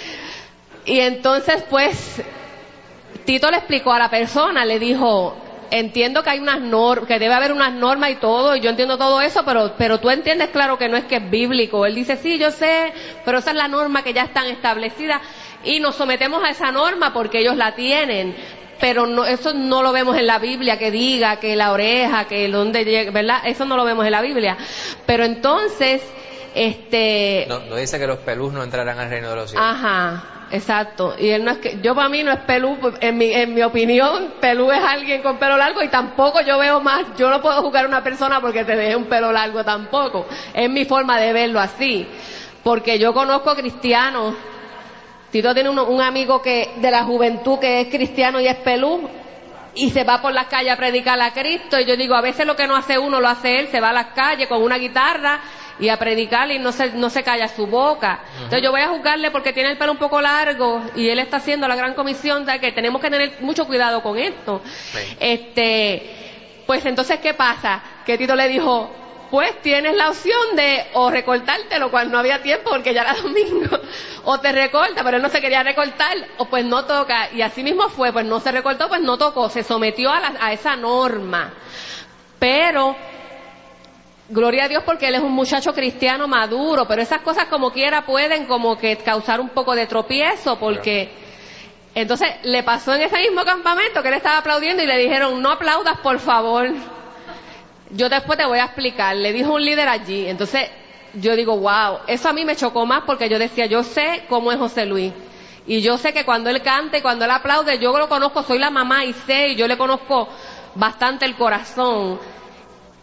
J: Y entonces pues Tito le explicó a la persona, le dijo, entiendo que hay unas normas, que debe haber unas normas y todo, y yo entiendo todo eso, pero pero tú entiendes claro que no es que es bíblico. Él dice, sí, yo sé, pero esa es la norma que ya están establecidas y nos sometemos a esa norma porque ellos la tienen, pero no, eso no lo vemos en la Biblia, que diga que la oreja, que donde llega, ¿verdad? Eso no lo vemos en la Biblia. Pero entonces, este...
A: No, no dice que los pelús no entrarán al reino de los cielos.
J: Ajá. Exacto, y él no es que, yo para mí no es pelú, en mi, en mi opinión, pelú es alguien con pelo largo y tampoco yo veo más, yo no puedo juzgar a una persona porque te deje un pelo largo tampoco, es mi forma de verlo así, porque yo conozco cristianos, Tito tiene un, un amigo que de la juventud que es cristiano y es pelú, y se va por las calles a predicar a Cristo, y yo digo, a veces lo que no hace uno lo hace él, se va a las calles con una guitarra, y a predicar y no se, no se calla su boca. Uh-huh. Entonces yo voy a juzgarle porque tiene el pelo un poco largo y él está haciendo la gran comisión de que tenemos que tener mucho cuidado con esto. Sí. Este, pues entonces, ¿qué pasa? Que Tito le dijo, pues tienes la opción de o recortártelo cuando no había tiempo porque ya era domingo, o te recorta, pero él no se quería recortar, o pues no toca. Y así mismo fue, pues no se recortó, pues no tocó, se sometió a, la, a esa norma. Pero gloria a Dios porque él es un muchacho cristiano maduro, pero esas cosas como quiera pueden como que causar un poco de tropiezo porque entonces le pasó en ese mismo campamento que él estaba aplaudiendo y le dijeron, no aplaudas por favor, yo después te voy a explicar, le dijo un líder allí. Entonces yo digo, wow, eso a mí me chocó más porque yo decía, yo sé cómo es José Luis y yo sé que cuando él canta y cuando él aplaude, yo lo conozco, soy la mamá y sé, y yo le conozco bastante el corazón.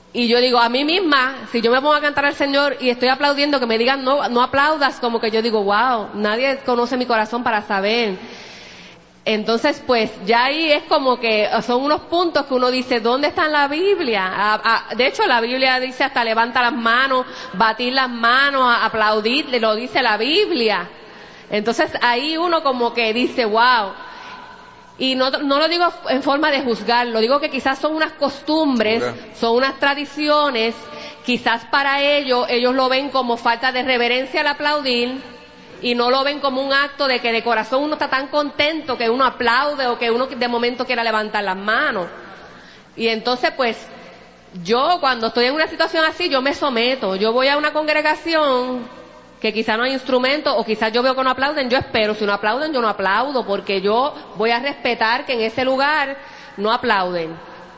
J: Y yo digo, a mí misma, si yo me pongo a cantar al Señor y estoy aplaudiendo, que me digan no, no aplaudas, como que yo digo, wow, nadie conoce mi corazón para saber. Entonces, pues, ya ahí es como que son unos puntos que uno dice, ¿dónde está en la Biblia? A, a, de hecho, la Biblia dice hasta levanta las manos, batir las manos, aplaudir, lo dice la Biblia. Entonces, ahí uno como que dice, wow. Y no, no lo digo en forma de juzgar, lo digo que quizás son unas costumbres, son unas tradiciones, quizás para ellos, ellos lo ven como falta de reverencia al aplaudir, y no lo ven como un acto de que de corazón uno está tan contento que uno aplaude o que uno de momento quiera levantar las manos. Y entonces pues yo cuando estoy en una situación así yo me someto, yo voy a una congregación que quizá no hay instrumentos o quizás yo veo que no aplauden, yo espero, si no aplauden yo no aplaudo porque yo voy a respetar que en ese lugar no aplauden.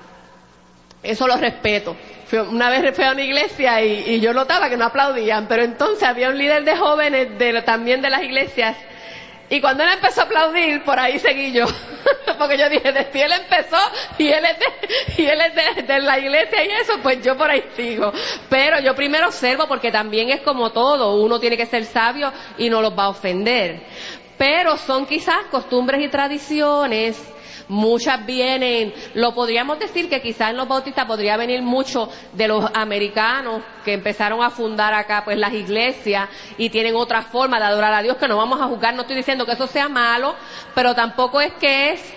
J: Eso lo respeto. Una vez fui a una iglesia y, y yo notaba que no aplaudían, pero entonces había un líder de jóvenes de, también de las iglesias y cuando él empezó a aplaudir, por ahí seguí yo, porque yo dije, si él empezó y él es, de, y él es de, de la iglesia y eso, pues yo por ahí sigo. Pero yo primero observo porque también es como todo, uno tiene que ser sabio y no los va a ofender. Pero son quizás costumbres y tradiciones. Muchas vienen, lo podríamos decir que quizás en los bautistas podría venir mucho de los americanos que empezaron a fundar acá pues las iglesias y tienen otra forma de adorar a Dios que no vamos a juzgar, no estoy diciendo que eso sea malo, pero tampoco es que es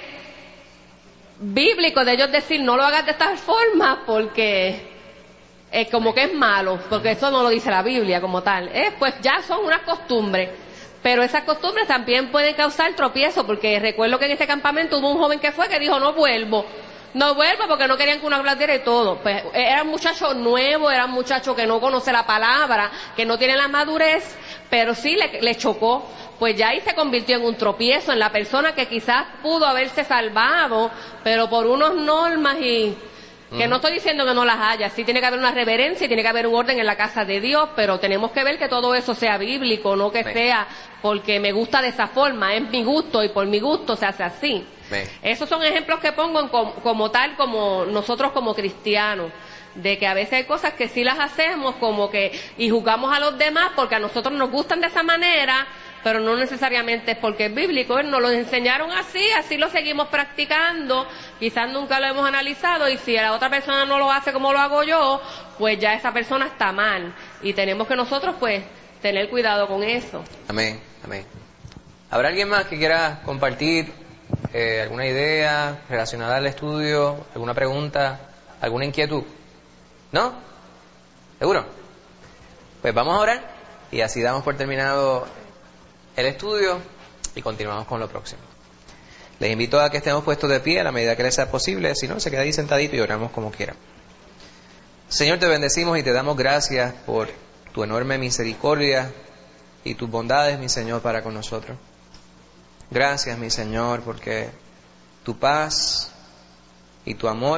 J: bíblico de ellos decir no lo hagas de esta forma porque es como que es malo, porque eso no lo dice la Biblia como tal, eh, pues ya son unas costumbres. Pero esas costumbres también pueden causar tropiezo, porque recuerdo que en este campamento hubo un joven que fue que dijo, no vuelvo, no vuelvo porque no querían que uno aplaudiera y todo. Pues era un muchacho nuevo, era un muchacho que no conoce la palabra, que no tiene la madurez, pero sí le, le chocó. Pues ya ahí se convirtió en un tropiezo, en la persona que quizás pudo haberse salvado, pero por unas normas y... que no estoy diciendo que no las haya, sí tiene que haber una reverencia y tiene que haber un orden en la casa de Dios, pero tenemos que ver que todo eso sea bíblico, no que
A: Amén.
J: sea porque me gusta de esa forma, es mi gusto y por mi gusto se hace así. Amén. Esos son ejemplos que pongo en como, como tal, como nosotros como cristianos, de que a veces hay cosas que sí las hacemos como que y juzgamos a los demás porque a nosotros nos gustan de esa manera, pero no necesariamente es porque es bíblico, nos lo enseñaron así, así lo seguimos practicando, quizás nunca lo hemos analizado y si la otra persona no lo hace como lo hago yo, pues ya esa persona está mal y tenemos que nosotros pues tener cuidado con eso.
A: Amén, amén. ¿Habrá alguien más que quiera compartir eh, alguna idea relacionada al estudio, alguna pregunta, alguna inquietud? ¿No? ¿Seguro? Pues vamos a orar y así damos por terminado el estudio y continuamos con lo próximo. Les invito a que estemos puestos de pie a la medida que les sea posible, si no, se queda ahí sentadito y oramos como quiera. Señor, te bendecimos y te damos gracias por tu enorme misericordia y tus bondades, mi Señor, para con nosotros. Gracias, mi Señor, porque tu paz y tu amor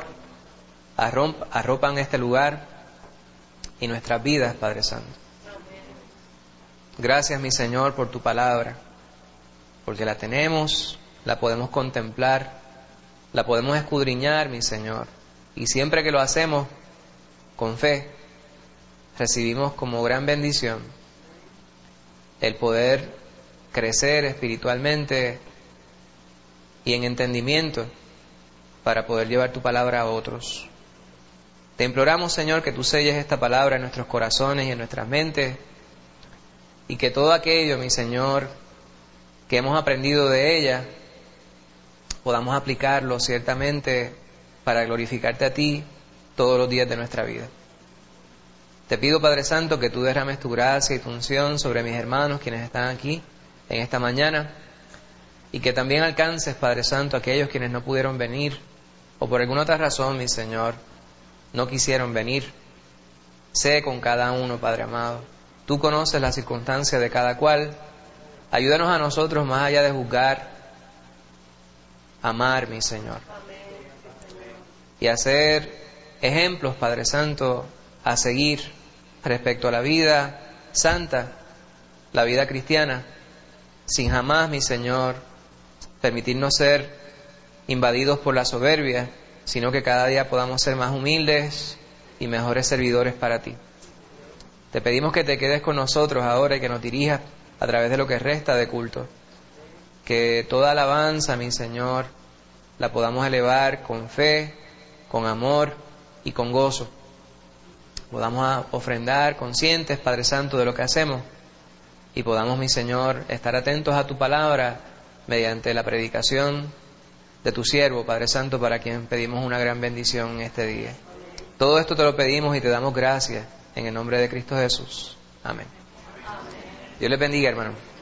A: arropan este lugar y nuestras vidas, Padre Santo. Gracias, mi Señor, por tu palabra, porque la tenemos, la podemos contemplar, la podemos escudriñar, mi Señor, y siempre que lo hacemos con fe, recibimos como gran bendición el poder crecer espiritualmente y en entendimiento para poder llevar tu palabra a otros. Te imploramos, Señor, que tú selles esta palabra en nuestros corazones y en nuestras mentes, y que todo aquello, mi Señor, que hemos aprendido de ella, podamos aplicarlo ciertamente para glorificarte a ti todos los días de nuestra vida. Te pido, Padre Santo, que tú derrames tu gracia y tu unción sobre mis hermanos, quienes están aquí en esta mañana, y que también alcances, Padre Santo, a aquellos quienes no pudieron venir, o por alguna otra razón, mi Señor, no quisieron venir. Sé con cada uno, Padre amado. Tú conoces las circunstancias de cada cual. Ayúdanos a nosotros, más allá de juzgar, amar, mi Señor. Y hacer ejemplos, Padre Santo, a seguir respecto a la vida santa, la vida cristiana, sin jamás, mi Señor, permitirnos ser invadidos por la soberbia, sino que cada día podamos ser más humildes y mejores servidores para ti. Te pedimos que te quedes con nosotros ahora y que nos dirijas a través de lo que resta de culto. Que toda alabanza, mi Señor, la podamos elevar con fe, con amor y con gozo. Podamos ofrendar conscientes, Padre Santo, de lo que hacemos y podamos, mi Señor, estar atentos a tu palabra mediante la predicación de tu siervo, Padre Santo, para quien pedimos una gran bendición en este día. Todo esto te lo pedimos y te damos gracias en el nombre de Cristo Jesús. Amén. Dios les bendiga, hermano.